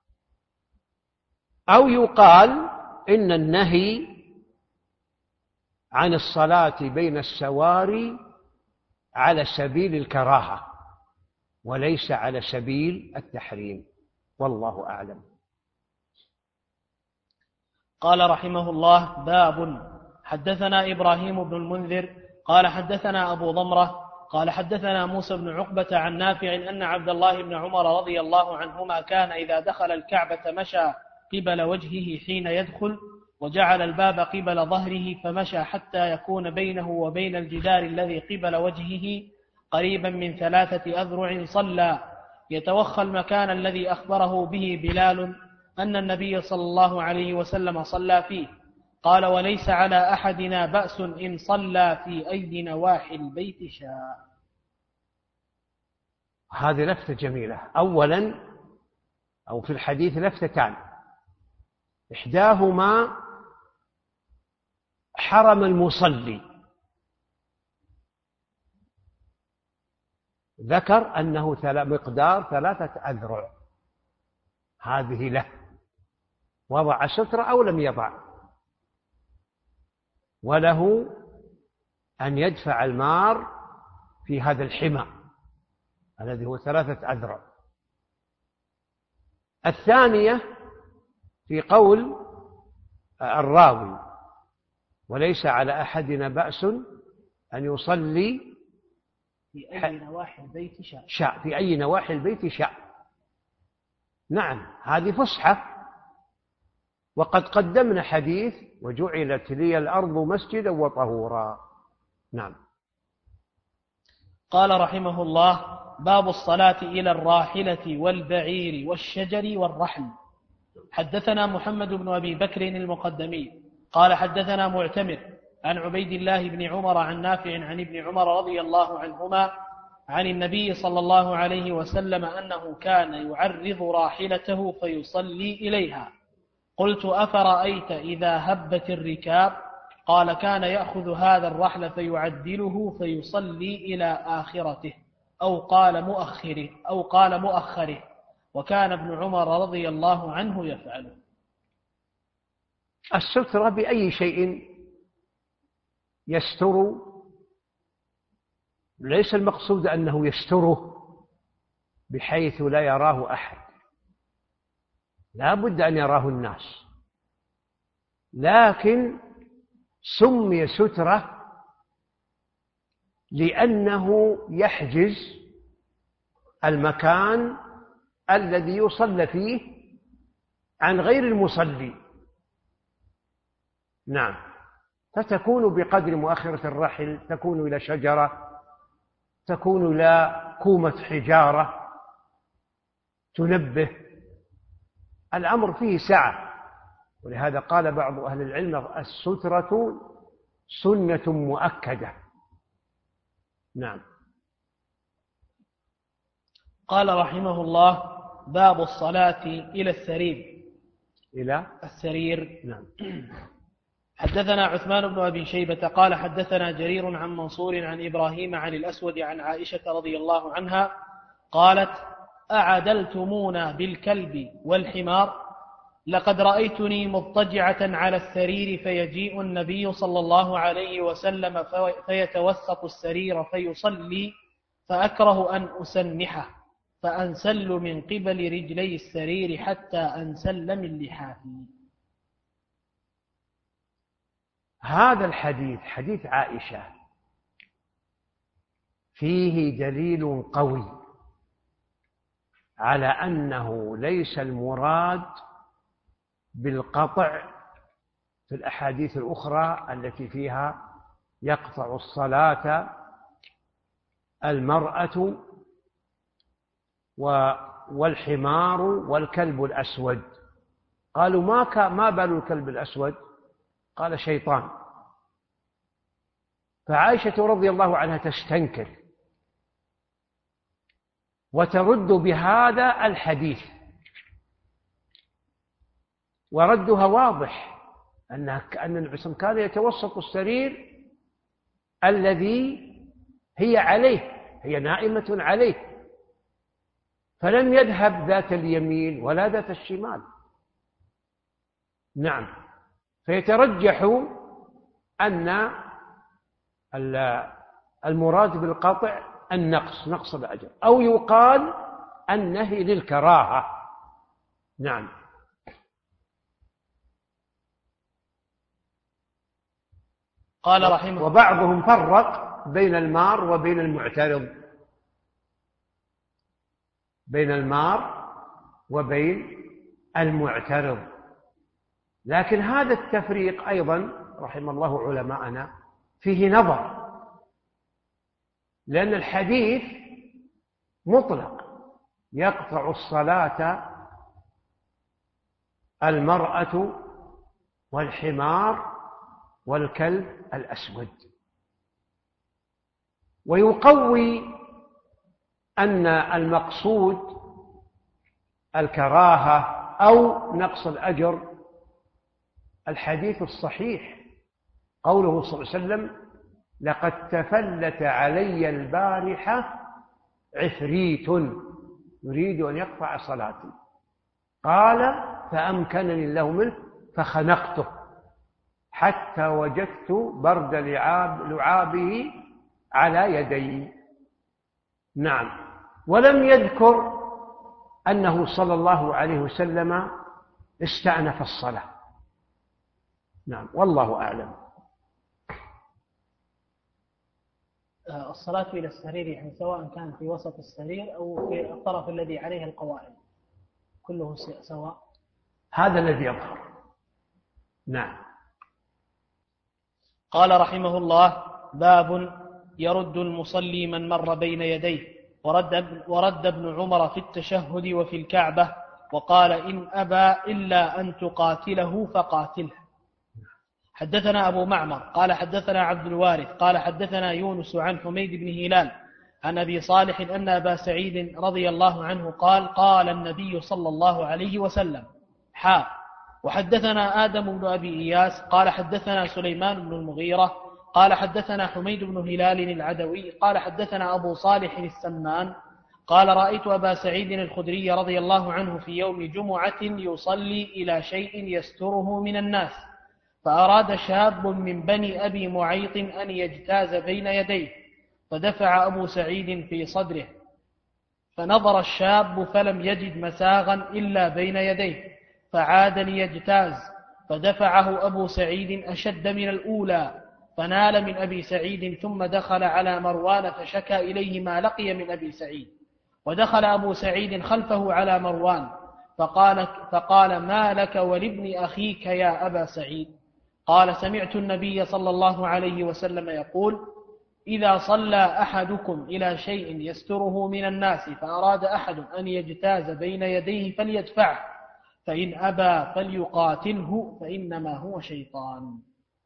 أو يقال إن النهي عن الصلاة بين السواري على سبيل الكراهة وليس على سبيل التحريم، والله أعلم. قال رحمه الله: باب. حدثنا إبراهيم بن المنذر قال حدثنا أبو ضمرة قال حدثنا موسى بن عقبة عن نافع أن عبد الله بن عمر رضي الله عنهما كان إذا دخل الكعبة مشى قبل وجهه حين يدخل، وجعل الباب قبل ظهره، فمشى حتى يكون بينه وبين الجدار الذي قبل وجهه قريبا من ثلاثة أذرع. صلى يتوخى المكان الذي أخبره به بلال أن النبي صلى الله عليه وسلم صلى فيه. قال: وليس على أحدنا بأس إن صلى في أي نواحي البيت شاء. هذه لفتة جميلة. أولا أو في الحديث لفتتان، إحداهما حرم المصلي، ذكر أنه مقدار ثلاثة أذرع، هذه له، وضع سترة أو لم يضع، وله أن يدفع المار في هذا الحمى الذي هو ثلاثة أذرع. الثانية في قول الراوي: وليس على أحدنا بأس أن يصلي في أي نواحي البيت شاء. شاء في أي نواحي البيت شاء. نعم، هذه فصحى. وقد قدمنا حديث: وجعلت لي الأرض مسجدا وطهورا. نعم. قال رحمه الله: باب الصلاة إلى الراحلة والبعير والشجر والرحل. حدثنا محمد بن أبي بكر المقدمي قال حدثنا معتمر عن عبيد الله بن عمر عن نافع عن ابن عمر رضي الله عنهما عن النبي صلى الله عليه وسلم أنه كان يعرض راحلته فيصلي إليها. قلت: أفرأيت إذا هبت الركاب؟ قال: كان يأخذ هذا الرحل فيعدله فيصلي إلى آخرته أو قال مؤخره أو قال مؤخره، وكان ابن عمر رضي الله عنه يفعله. السترة بأي شيء يستر، ليس المقصود أنه يستره بحيث لا يراه أحد، لا بد أن يراه الناس، لكن سمي سترة لأنه يحجز المكان الذي يصلى فيه عن غير المصلي. نعم، فتكون بقدر مؤخرة الرحل، تكون إلى شجرة، تكون إلى كومة حجارة تنبه. الأمر فيه سعة، ولهذا قال بعض أهل العلم: السترة سنة مؤكدة. نعم. قال رحمه الله: باب الصلاة إلى السرير. إلى السرير. نعم. حدثنا عثمان بن أبي شيبة قال حدثنا جرير عن منصور عن إبراهيم عن الأسود عن عائشة رضي الله عنها قالت: أعدلتمونا بالكلب والحمار؟ لقد رأيتني مضطجعة على السرير فيجيء النبي صلى الله عليه وسلم فيتوسط السرير فيصلي فأكره أن أسنحه فأنسل من قبل رجلي السرير حتى أنسل من لحافي. هذا الحديث حديث عائشة فيه دليل قوي على أنه ليس المراد بالقطع في الأحاديث الأخرى التي فيها يقطع الصلاة المرأة والحمار والكلب الأسود. قالوا: ما ما بال الكلب الأسود؟ قال: شيطان. فعائشة رضي الله عنها تستنكر وترد بهذا الحديث، وردها واضح أن أن النبي صلى الله عليه وسلم كان يتوسط السرير الذي هي عليه، هي نائمة عليه، فلم يذهب ذات اليمين ولا ذات الشمال. نعم. فيترجح أن المراد بالقطع النقص، نقص الأجر، أو يقال النهي للكراهة. نعم. قال رحمه. وبعضهم فرق بين المار وبين المعترض، بين المار وبين المعترض، لكن هذا التفريق أيضا رحم الله علماءنا فيه نظر، لأن الحديث مطلق: يقطع الصلاة المرأة والحمار والكلب الأسود، ويقوي أن المقصود الكراهة أو نقص الأجر الحديث الصحيح، قوله صلى الله عليه وسلم: لقد تفلت علي البارحة عفريت يريد أن يقطع صلاتي، قال: فأمكنني الله منه فخنقته حتى وجدت برد لعاب لعابه على يدي. نعم. ولم يذكر أنه صلى الله عليه وسلم استأنف الصلاة. نعم، والله أعلم. الصلاة إلى السرير يعني سواء كان في وسط السرير أو في الطرف الذي عليه القوائم كله سواء. هذا الذي يظهر. نعم. قال رحمه الله: باب يرد المصلي من مر بين يديه. ورد, ورد ابن عمر في التشهد وفي الكعبة وقال: إن أبى إلا أن تقاتله فقاتله. حدثنا أبو معمر قال حدثنا عبد الوارث قال حدثنا يونس عن حميد بن هلال عن أبي صالح أن أبا سعيد رضي الله عنه قال: قال النبي صلى الله عليه وسلم: حا. وحدثنا آدم بن أبي إياس قال حدثنا سليمان بن المغيرة قال حدثنا حميد بن هلال العدوي قال حدثنا أبو صالح السمان قال: رأيت أبا سعيد الخدري رضي الله عنه في يوم جمعة يصلي إلى شيء يستره من الناس، فأراد شاب من بني أبي معيط أن يجتاز بين يديه، فدفع أبو سعيد في صدره، فنظر الشاب فلم يجد مساغا إلا بين يديه، فعاد ليجتاز، فدفعه أبو سعيد أشد من الأولى، فنال من أبي سعيد، ثم دخل على مروان فشكى إليه ما لقي من أبي سعيد، ودخل أبو سعيد خلفه على مروان فقال, فقال: ما لك ولابن أخيك يا أبا سعيد؟ قال: سمعت النبي صلى الله عليه وسلم يقول: إذا صلى أحدكم إلى شيء يستره من الناس فأراد أحد أن يجتاز بين يديه فليدفعه، فإن أبى فليقاتله فإنما هو شيطان.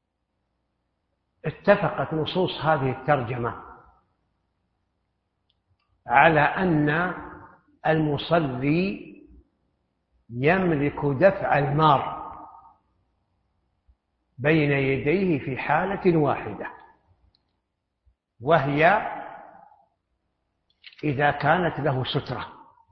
اتفقت نصوص هذه الترجمة على أن المصلي يملك دفع المار بين يديه في حالة واحدة، وهي إذا كانت له سترة.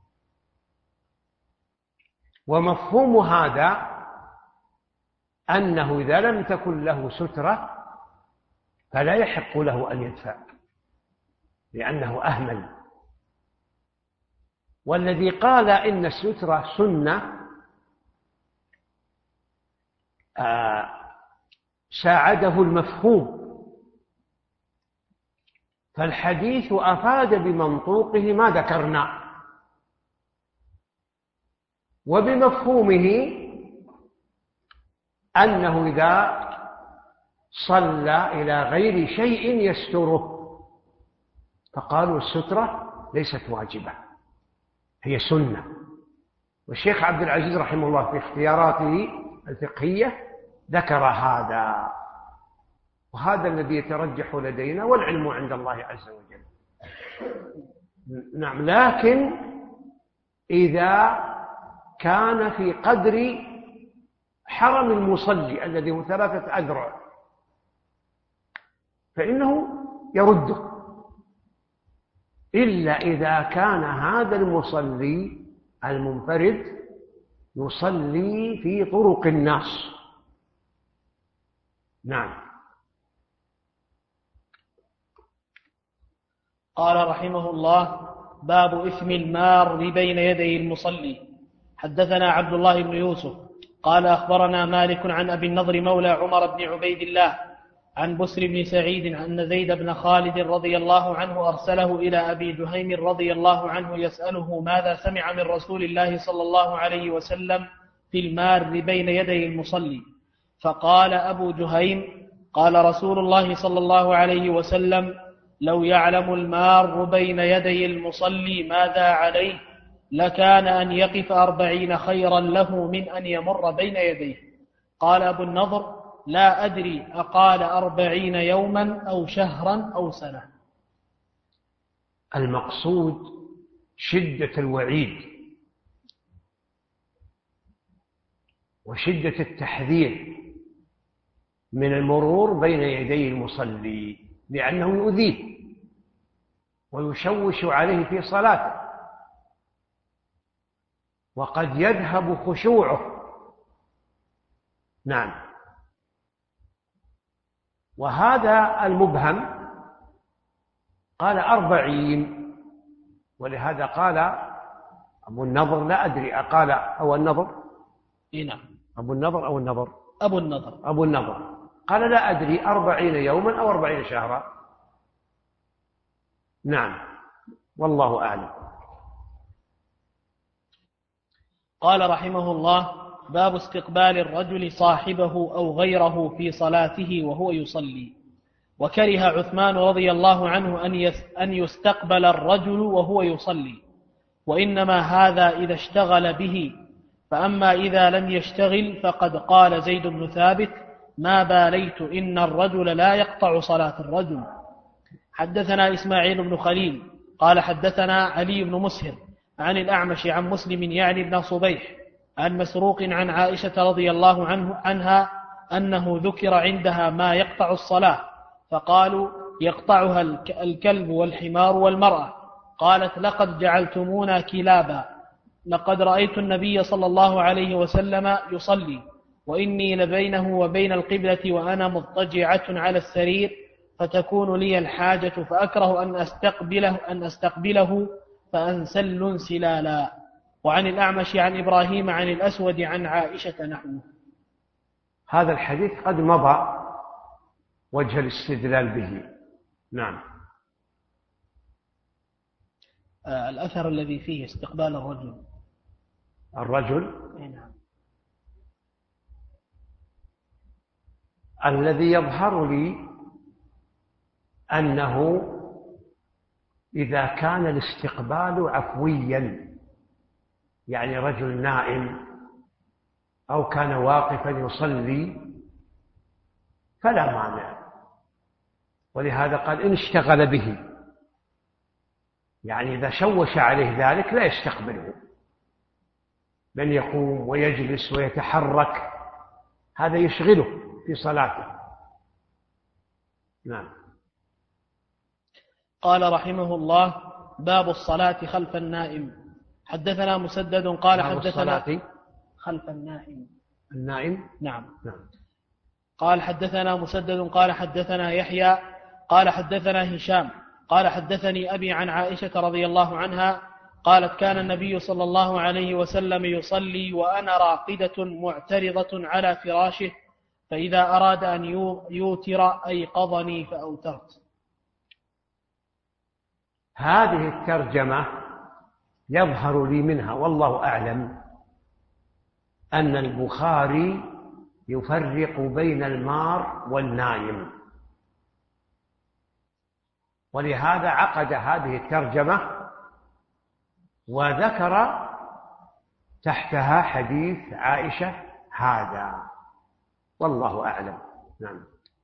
ومفهوم هذا أنه إذا لم تكن له سترة فلا يحق له أن يدفع لأنه أهمل. والذي قال إن السترة سنة آه ساعده المفهوم، فالحديث أفاد بمنطوقه ما ذكرنا، وبمفهومه أنه إذا صلى إلى غير شيء يستره، فقالوا السترة ليست واجبة، هي سنة. والشيخ عبد العزيز رحمه الله في اختياراته الفقهية ذكر هذا، وهذا الذي يترجح لدينا، والعلم عند الله عز وجل. نعم، لكن إذا كان في قدر حرم المصلي الذي هو ثلاثة أذرع فإنه يرده، إلا إذا كان هذا المصلي المنفرد يصلي في طرق الناس. نعم. قال رحمه الله: باب إثم المار بين يدي المصلي. حدثنا عبد الله بن يوسف قال أخبرنا مالك عن أبي النضر مولى عمر بن عبيد الله عن بسر بن سعيد أن زيد بن خالد رضي الله عنه أرسله إلى أبي جهيم رضي الله عنه يسأله ماذا سمع من رسول الله صلى الله عليه وسلم في المار بين يدي المصلي. فقال أبو جهيم: قال رسول الله صلى الله عليه وسلم: لو يعلم المار بين يدي المصلي ماذا عليه لكان أن يقف أربعين خيرا له من أن يمر بين يديه. قال أبو النضر: لا أدري أقال أربعين يوما أو شهرا أو سنة. المقصود شدة الوعيد وشدة التحذير من المرور بين يدي المصلي، لأنه يؤذيه ويشوش عليه في صلاته، وقد يذهب خشوعه. نعم. وهذا المبهم قال أربعين، ولهذا قال أبو النضر: لا أدري أقال أو النضر. نعم، أبو النضر أو النضر أبو النضر أبو النضر قال: لا أدري أربعين يوما أو أربعين شهرا. نعم، والله أعلم. قال رحمه الله: باب استقبال الرجل صاحبه أو غيره في صلاته وهو يصلي. وكره عثمان رضي الله عنه أن يستقبل الرجل وهو يصلي، وإنما هذا إذا اشتغل به، فأما إذا لم يشتغل فقد قال زيد بن ثابت: ما باليت إن الرجل لا يقطع صلاة الرجل. حدثنا إسماعيل بن خليل قال حدثنا علي بن مسهر عن الأعمش عن مسلم يعني بن صبيح عن مسروق عن عائشة رضي الله عنه عنها أنه ذكر عندها ما يقطع الصلاة، فقالوا: يقطعها الكلب والحمار والمرأة. قالت: لقد جعلتمونا كلابا، لقد رأيت النبي صلى الله عليه وسلم يصلي وإني لبينه وبين القبلة وأنا مضطجعة على السرير، فتكون لي الحاجة فأكره أن أستقبله, أن أستقبله فأنسل انسلالا. وعن الأعمش عن إبراهيم عن الأسود عن عائشة نحوه. هذا الحديث قد مضى وجه الاستدلال به. نعم. آه الأثر الذي فيه استقبال الرجل الرجل نعم. الذي يظهر لي أنه إذا كان الاستقبال عفويا، يعني رجل نائم أو كان واقفا يصلي فلا مانع، ولهذا قال إن اشتغل به، يعني إذا شوش عليه ذلك لا يستقبله، بل يقوم ويجلس ويتحرك، هذا يشغله في صلاته. نعم. قال رحمه الله: باب الصلاة خلف النائم. حدثنا مسدد قال باب حدثنا الصلاة خلف النائم. النائم. نعم. نعم. قال حدثنا مسدد قال حدثنا يحيى قال حدثنا هشام قال حدثني أبي عن عائشة رضي الله عنها قالت: كان النبي صلى الله عليه وسلم يصلي وأنا راقدة معترضة على فراشه، فإذا أراد أن يوتر أيقظني فأوترت. هذه الترجمة يظهر لي منها والله أعلم أن البخاري يفرق بين المار والنايم، ولهذا عقد هذه الترجمة وذكر تحتها حديث عائشة هذا، والله أعلم. نعم.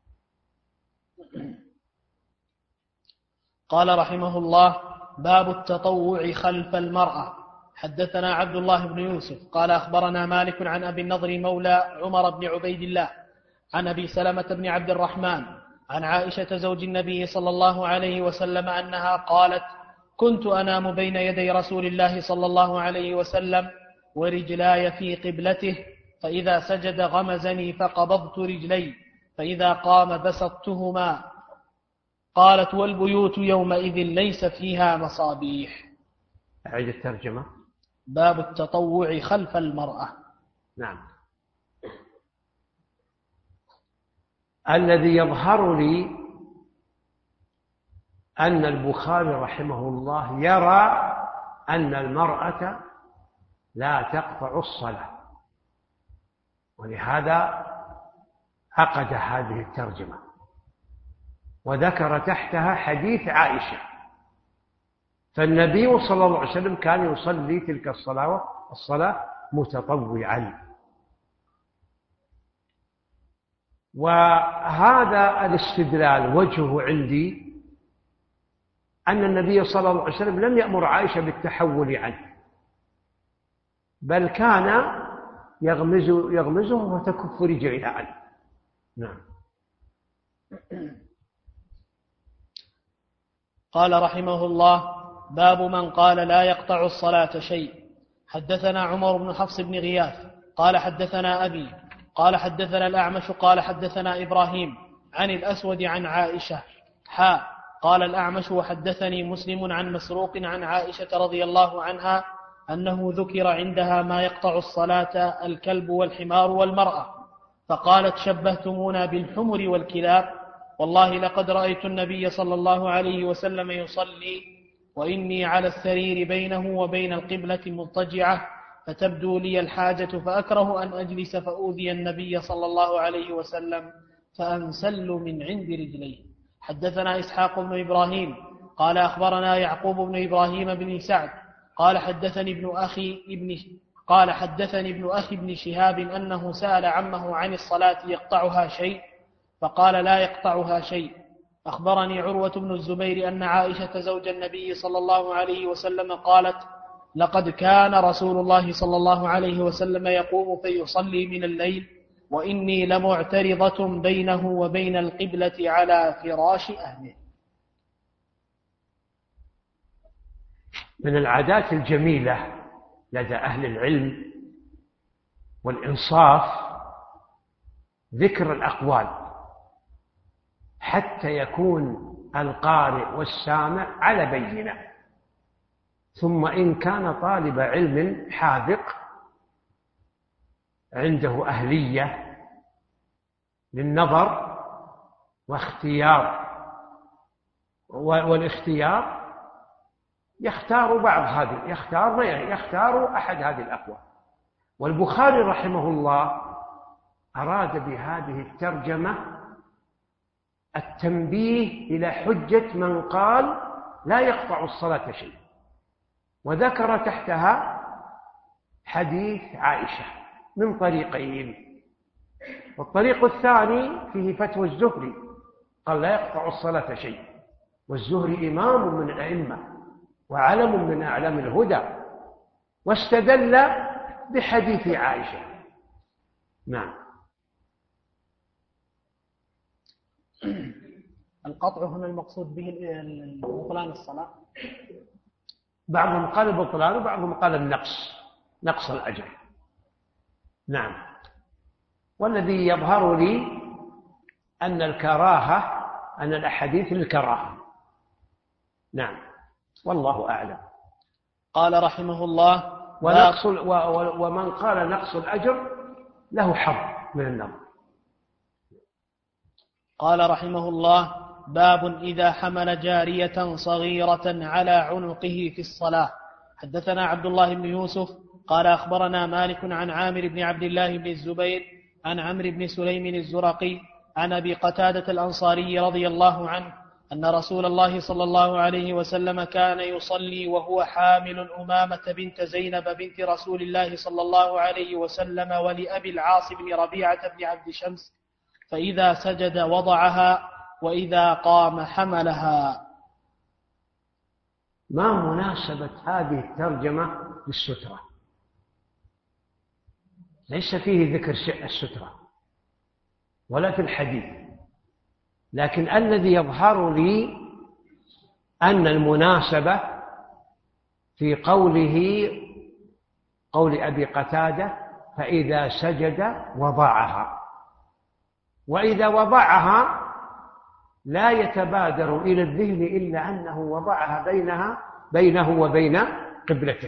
قال رحمه الله: باب التطوع خلف المرأة. حدثنا عبد الله بن يوسف قال أخبرنا مالك عن أبي النضر مولى عمر بن عبيد الله عن أبي سلمة بن عبد الرحمن عن عائشة زوج النبي صلى الله عليه وسلم أنها قالت: كنت أنام بين يدي رسول الله صلى الله عليه وسلم ورجلاي في قبلته، فإذا سجد غمزني فقبضت رجلي، فإذا قام بسطتهما. قالت: والبيوت يومئذ ليس فيها مصابيح. أعيد الترجمة. باب التطوع خلف المرأة. نعم. الذي يظهر لي أن البخاري رحمه الله يرى أن المرأة لا تقطع الصلاة، ولهذا عقد هذه الترجمة وذكر تحتها حديث عائشة. فالنبي صلى الله عليه وسلم كان يصلي تلك الصلاة الصلاة متطوعا، وهذا الاستدلال وجهه عندي أن النبي صلى الله عليه وسلم لم يأمر عائشة بالتحول عنه، بل كان يغمزه يغمزه وتكف رجلها عنه. نعم. قال رحمه الله: باب من قال لا يقطع الصلاة شيء. حدثنا عمر بن حفص بن غياث قال حدثنا أبي قال حدثنا الأعمش قال حدثنا إبراهيم عن الأسود عن عائشة حا قال الأعمش: وحدثني مسلم عن مسروق عن عائشة رضي الله عنها أنه ذكر عندها ما يقطع الصلاة الكلب والحمار والمرأة، فقالت: شبهتمونا بالحمر والكلاب، والله لقد رأيت النبي صلى الله عليه وسلم يصلي وإني على السرير بينه وبين القبلة مضطجعة، فتبدو لي الحاجة فأكره أن أجلس فأوذي النبي صلى الله عليه وسلم فأنسل من عند رجليه. حدثنا إسحاق بن إبراهيم قال أخبرنا يعقوب بن إبراهيم بن سعد قال حدثني ابن أخي ابن قال حدثني ابن أخي ابن شهاب أنه سأل عمه عن الصلاة يقطعها شيء، فقال: لا يقطعها شيء. أخبرني عروة بن الزبير أن عائشة زوج النبي صلى الله عليه وسلم قالت: لقد كان رسول الله صلى الله عليه وسلم يقوم فيصلي من الليل وإني لمعترضة بينه وبين القبلة على فراش أهله. من العادات الجميلة لدى أهل العلم والإنصاف ذكر الأقوال حتى يكون القارئ والسامع على بينة، ثم إن كان طالب علم حاذق عنده أهلية للنظر واختيار والاختيار يختار بعض هذه يختار يختار أحد هذه الأقوال. والبخاري رحمه الله أراد بهذه الترجمة التنبيه إلى حجة من قال لا يقطع الصلاة شيء، وذكر تحتها حديث عائشة من طريقين. والطريق الثاني فيه فتوى الزهري قال لا يقطع الصلاة شيء، والزهري إمام من الأئمة وعلم من أعلام الهدى، واستدل بحديث عائشة. نعم. القطع هنا المقصود به بطلان الصلاة. بعضهم قال البطلان وبعضهم قال النقص، نقص الأجر. نعم. والذي يظهر لي أن الكراهة، أن الأحاديث للكراهة. نعم، والله أعلم. قال رحمه الله: ونقص ومن قال نقص الأجر له حظ من النظر. قال رحمه الله: باب إذا حمل جارية صغيرة على عنقه في الصلاة. حدثنا عبد الله بن يوسف قال أخبرنا مالك عن عامر بن عبد الله بن الزبير عن عمرو بن سليم الزرقي عن أبي قتادة الأنصاري رضي الله عنه أن رسول الله صلى الله عليه وسلم كان يصلي وهو حامل أمامة بنت زينب بنت رسول الله صلى الله عليه وسلم ولأبي العاص بن ربيعة بن عبد شمس، فإذا سجد وضعها وإذا قام حملها. ما مناسبة هذه الترجمة للسترة؟ ليس فيه ذكر السترة ولا في الحديث، لكن الذي يظهر لي أن المناسبة في قوله، قول أبي قتادة: فإذا سجد وضعها. وإذا وضعها لا يتبادر إلى الذهن إلا أنه وضعها بينها بينه وبين قبلته.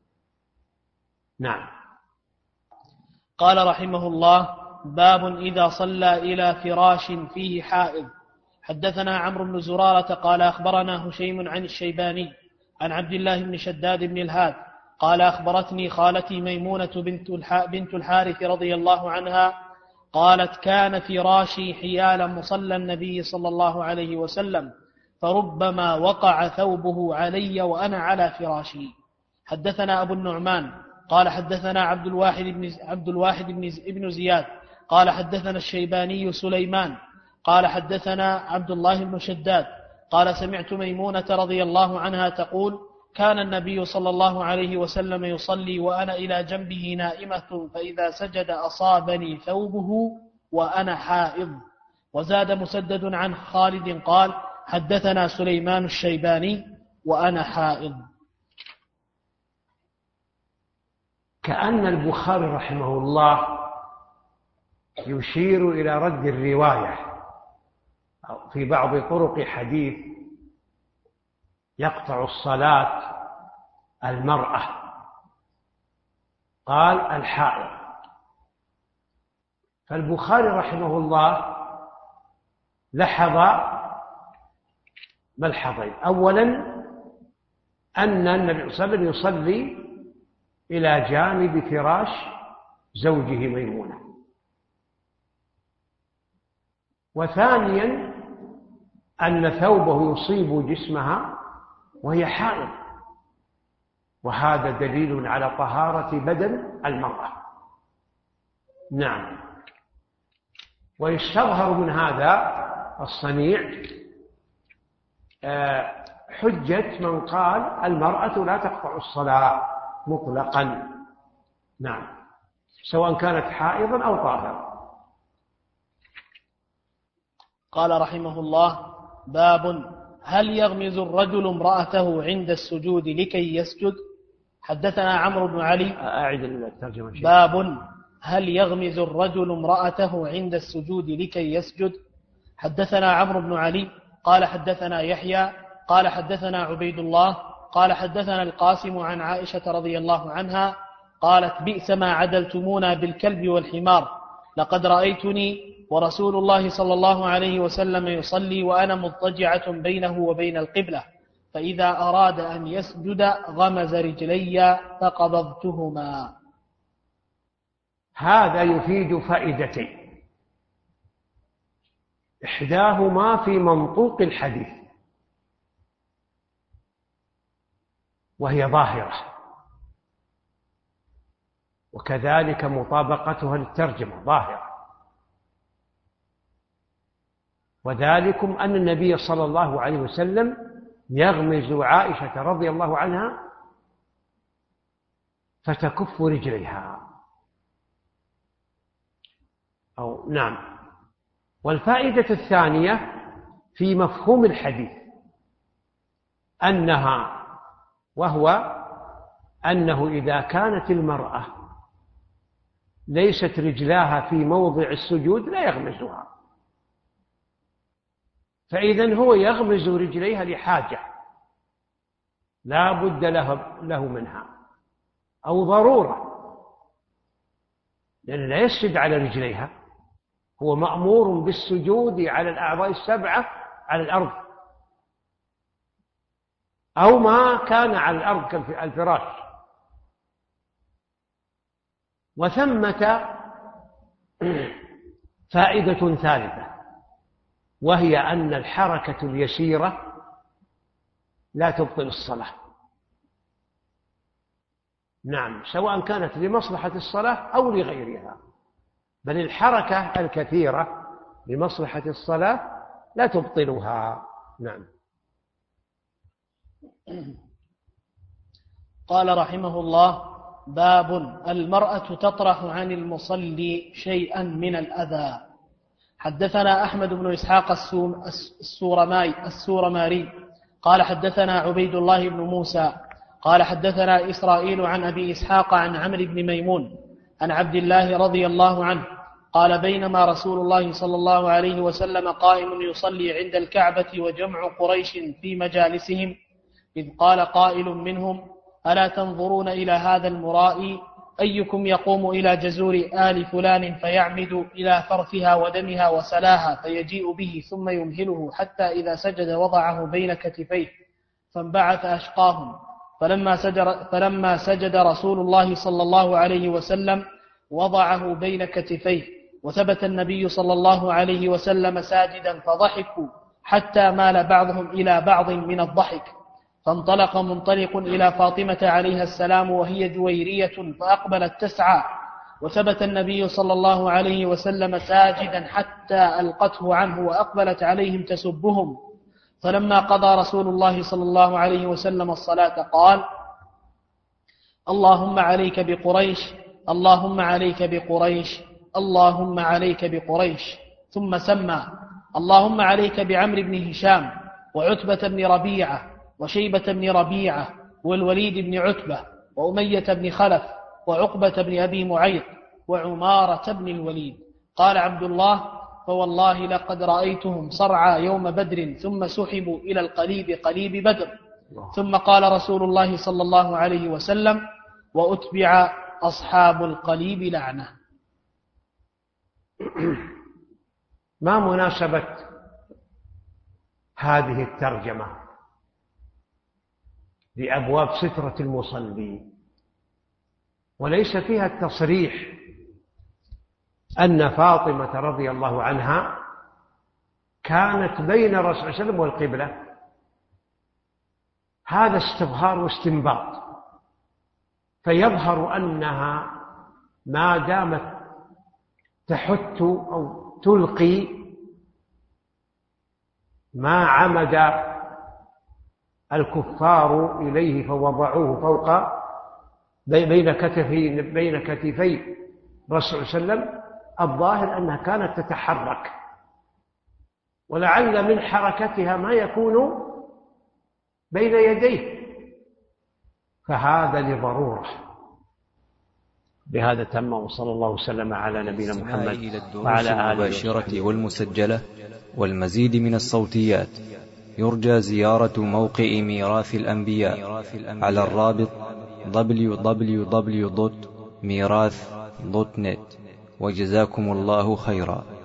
نعم. قال رحمه الله: باب إذا صلى إلى فراش فيه حائض. حدثنا عمرو بن زرارة قال أخبرنا هشيم عن الشيباني عن عبد الله بن شداد بن الهاد قال أخبرتني خالتي ميمونة بنت الحارث رضي الله عنها قالت: كان فراشي حيال مصلى النبي صلى الله عليه وسلم، فربما وقع ثوبه علي وأنا على فراشي. حدثنا أبو النعمان قال حدثنا عبد الواحد بن عبد الواحد بن زياد قال حدثنا الشيباني سليمان قال حدثنا عبد الله بن شداد قال: سمعت ميمونة رضي الله عنها تقول: كان النبي صلى الله عليه وسلم يصلي وأنا إلى جنبه نائمة، فإذا سجد أصابني ثوبه وأنا حائض. وزاد مسدد عن خالد قال: حدثنا سليمان الشيباني وأنا حائض. كأن البخاري رحمه الله يشير إلى رد الرواية في بعض طرق حديث يقطع الصلاة المرأة، قال الحائض. فالبخاري رحمه الله لحظ ملحظين: أولا أن النبي صلى الله عليه وسلم يصلي إلى جانب فراش زوجه ميمونة، وثانيا أن ثوبه يصيب جسمها وهي حائض، وهذا دليل على طهارة بدن المرأة. نعم. ويستظهر من هذا الصنيع حجة من قال المرأة لا تقطع الصلاة مطلقا، نعم، سواء كانت حائضا أو طاهرة. قال رحمه الله: باب هل يغمز الرجل امرأته عند السجود لكي يسجد. حدثنا عمرو بن علي. أعد الترجمة. باب هل يغمز الرجل امرأته عند السجود لكي يسجد. حدثنا عمرو بن علي قال حدثنا يحيى قال حدثنا عبيد الله قال حدثنا القاسم عن عائشة رضي الله عنها قالت: بئس ما عدلتمونا بالكلب والحمار، لقد رأيتني ورسول الله صلى الله عليه وسلم يصلي وأنا مضطجعة بينه وبين القبلة، فإذا أراد أن يسجد غمز رجلي فقبضتهما. هذا يفيد فائدتين: إحداهما في منطوق الحديث وهي ظاهرة، وكذلك مطابقتها للترجمة ظاهرة، وذلكم أن النبي صلى الله عليه وسلم يغمز عائشة رضي الله عنها فتكف رجليها. أو نعم. والفائدة الثانية في مفهوم الحديث أنها وهو أنه إذا كانت المرأة ليست رجلاها في موضع السجود لا يغمزها، فإذن هو يغمز رجليها لحاجة لا بد له, له منها أو ضرورة، لأنه لا يسجد على رجليها، هو مأمور بالسجود على الأعضاء السبعة على الأرض أو ما كان على الأرض كالفراش. وثمة فائدة ثالثة، وهي أن الحركة اليسيرة لا تبطل الصلاة. نعم، سواء كانت لمصلحة الصلاة أو لغيرها، بل الحركة الكثيرة لمصلحة الصلاة لا تبطلها. نعم. قال رحمه الله: باب المرأة تطرح عن المصلي شيئا من الأذى. حدثنا أحمد بن إسحاق السورماري قال حدثنا عبيد الله بن موسى قال حدثنا إسرائيل عن أبي إسحاق عن عمرو بن ميمون عن عبد الله رضي الله عنه قال: بينما رسول الله صلى الله عليه وسلم قائم يصلي عند الكعبة وجمع قريش في مجالسهم، إذ قال قائل منهم: ألا تنظرون إلى هذا المرائي؟ أيكم يقوم إلى جزور آل فلان فيعمد إلى فرثها ودمها وسلاها فيجيء به ثم يمهله حتى إذا سجد وضعه بين كتفيه، فانبعث أشقاهم. فلما سجد, فلما سجد رسول الله صلى الله عليه وسلم وضعه بين كتفيه، وثبت النبي صلى الله عليه وسلم ساجدا، فضحكوا حتى مال بعضهم إلى بعض من الضحك، فانطلق منطلق إلى فاطمة عليها السلام وهي جويرية فأقبلت تسعى، وثبت النبي صلى الله عليه وسلم ساجدا حتى ألقته عنه وأقبلت عليهم تسبهم. فلما قضى رسول الله صلى الله عليه وسلم الصلاة قال: اللهم عليك بقريش، اللهم عليك بقريش، اللهم عليك بقريش، ثم سمى: اللهم عليك بعمرو بن هشام وعتبة بن ربيعة وشيبة بن ربيعة والوليد بن عتبة وأمية بن خلف وعقبة بن أبي معيط وعمارة بن الوليد. قال عبد الله: فوالله لقد رأيتهم صرعى يوم بدر ثم سحبوا إلى القليب قليب بدر. ثم قال رسول الله صلى الله عليه وسلم: وأتبع أصحاب القليب لعنة. ما مناسبة هذه الترجمة لأبواب سترة المصلي؟ وليس فيها التصريح أن فاطمة رضي الله عنها كانت بين الرسول صلى الله عليه وسلم والقبلة، هذا استظهار واستنباط، فيظهر أنها ما دامت تحت أو تلقي ما عمد الكفار إليه فوضعوه فوق بين كتفي بين كتفي الرسول صلى الله عليه وسلم، الظاهر أنها كانت تتحرك، ولعل من حركتها ما يكون بين يديه، فهذا لضرورة. بهذا تم، وصلى الله وسلم على نبينا محمد وعلى آله المباشرة والمسجلة والمزيد من الصوتيات. يرجى زيارة موقع ميراث الأنبياء على الرابط دبليو دبليو دبليو دوت ميراث دوت نت. وجزاكم الله خيرا.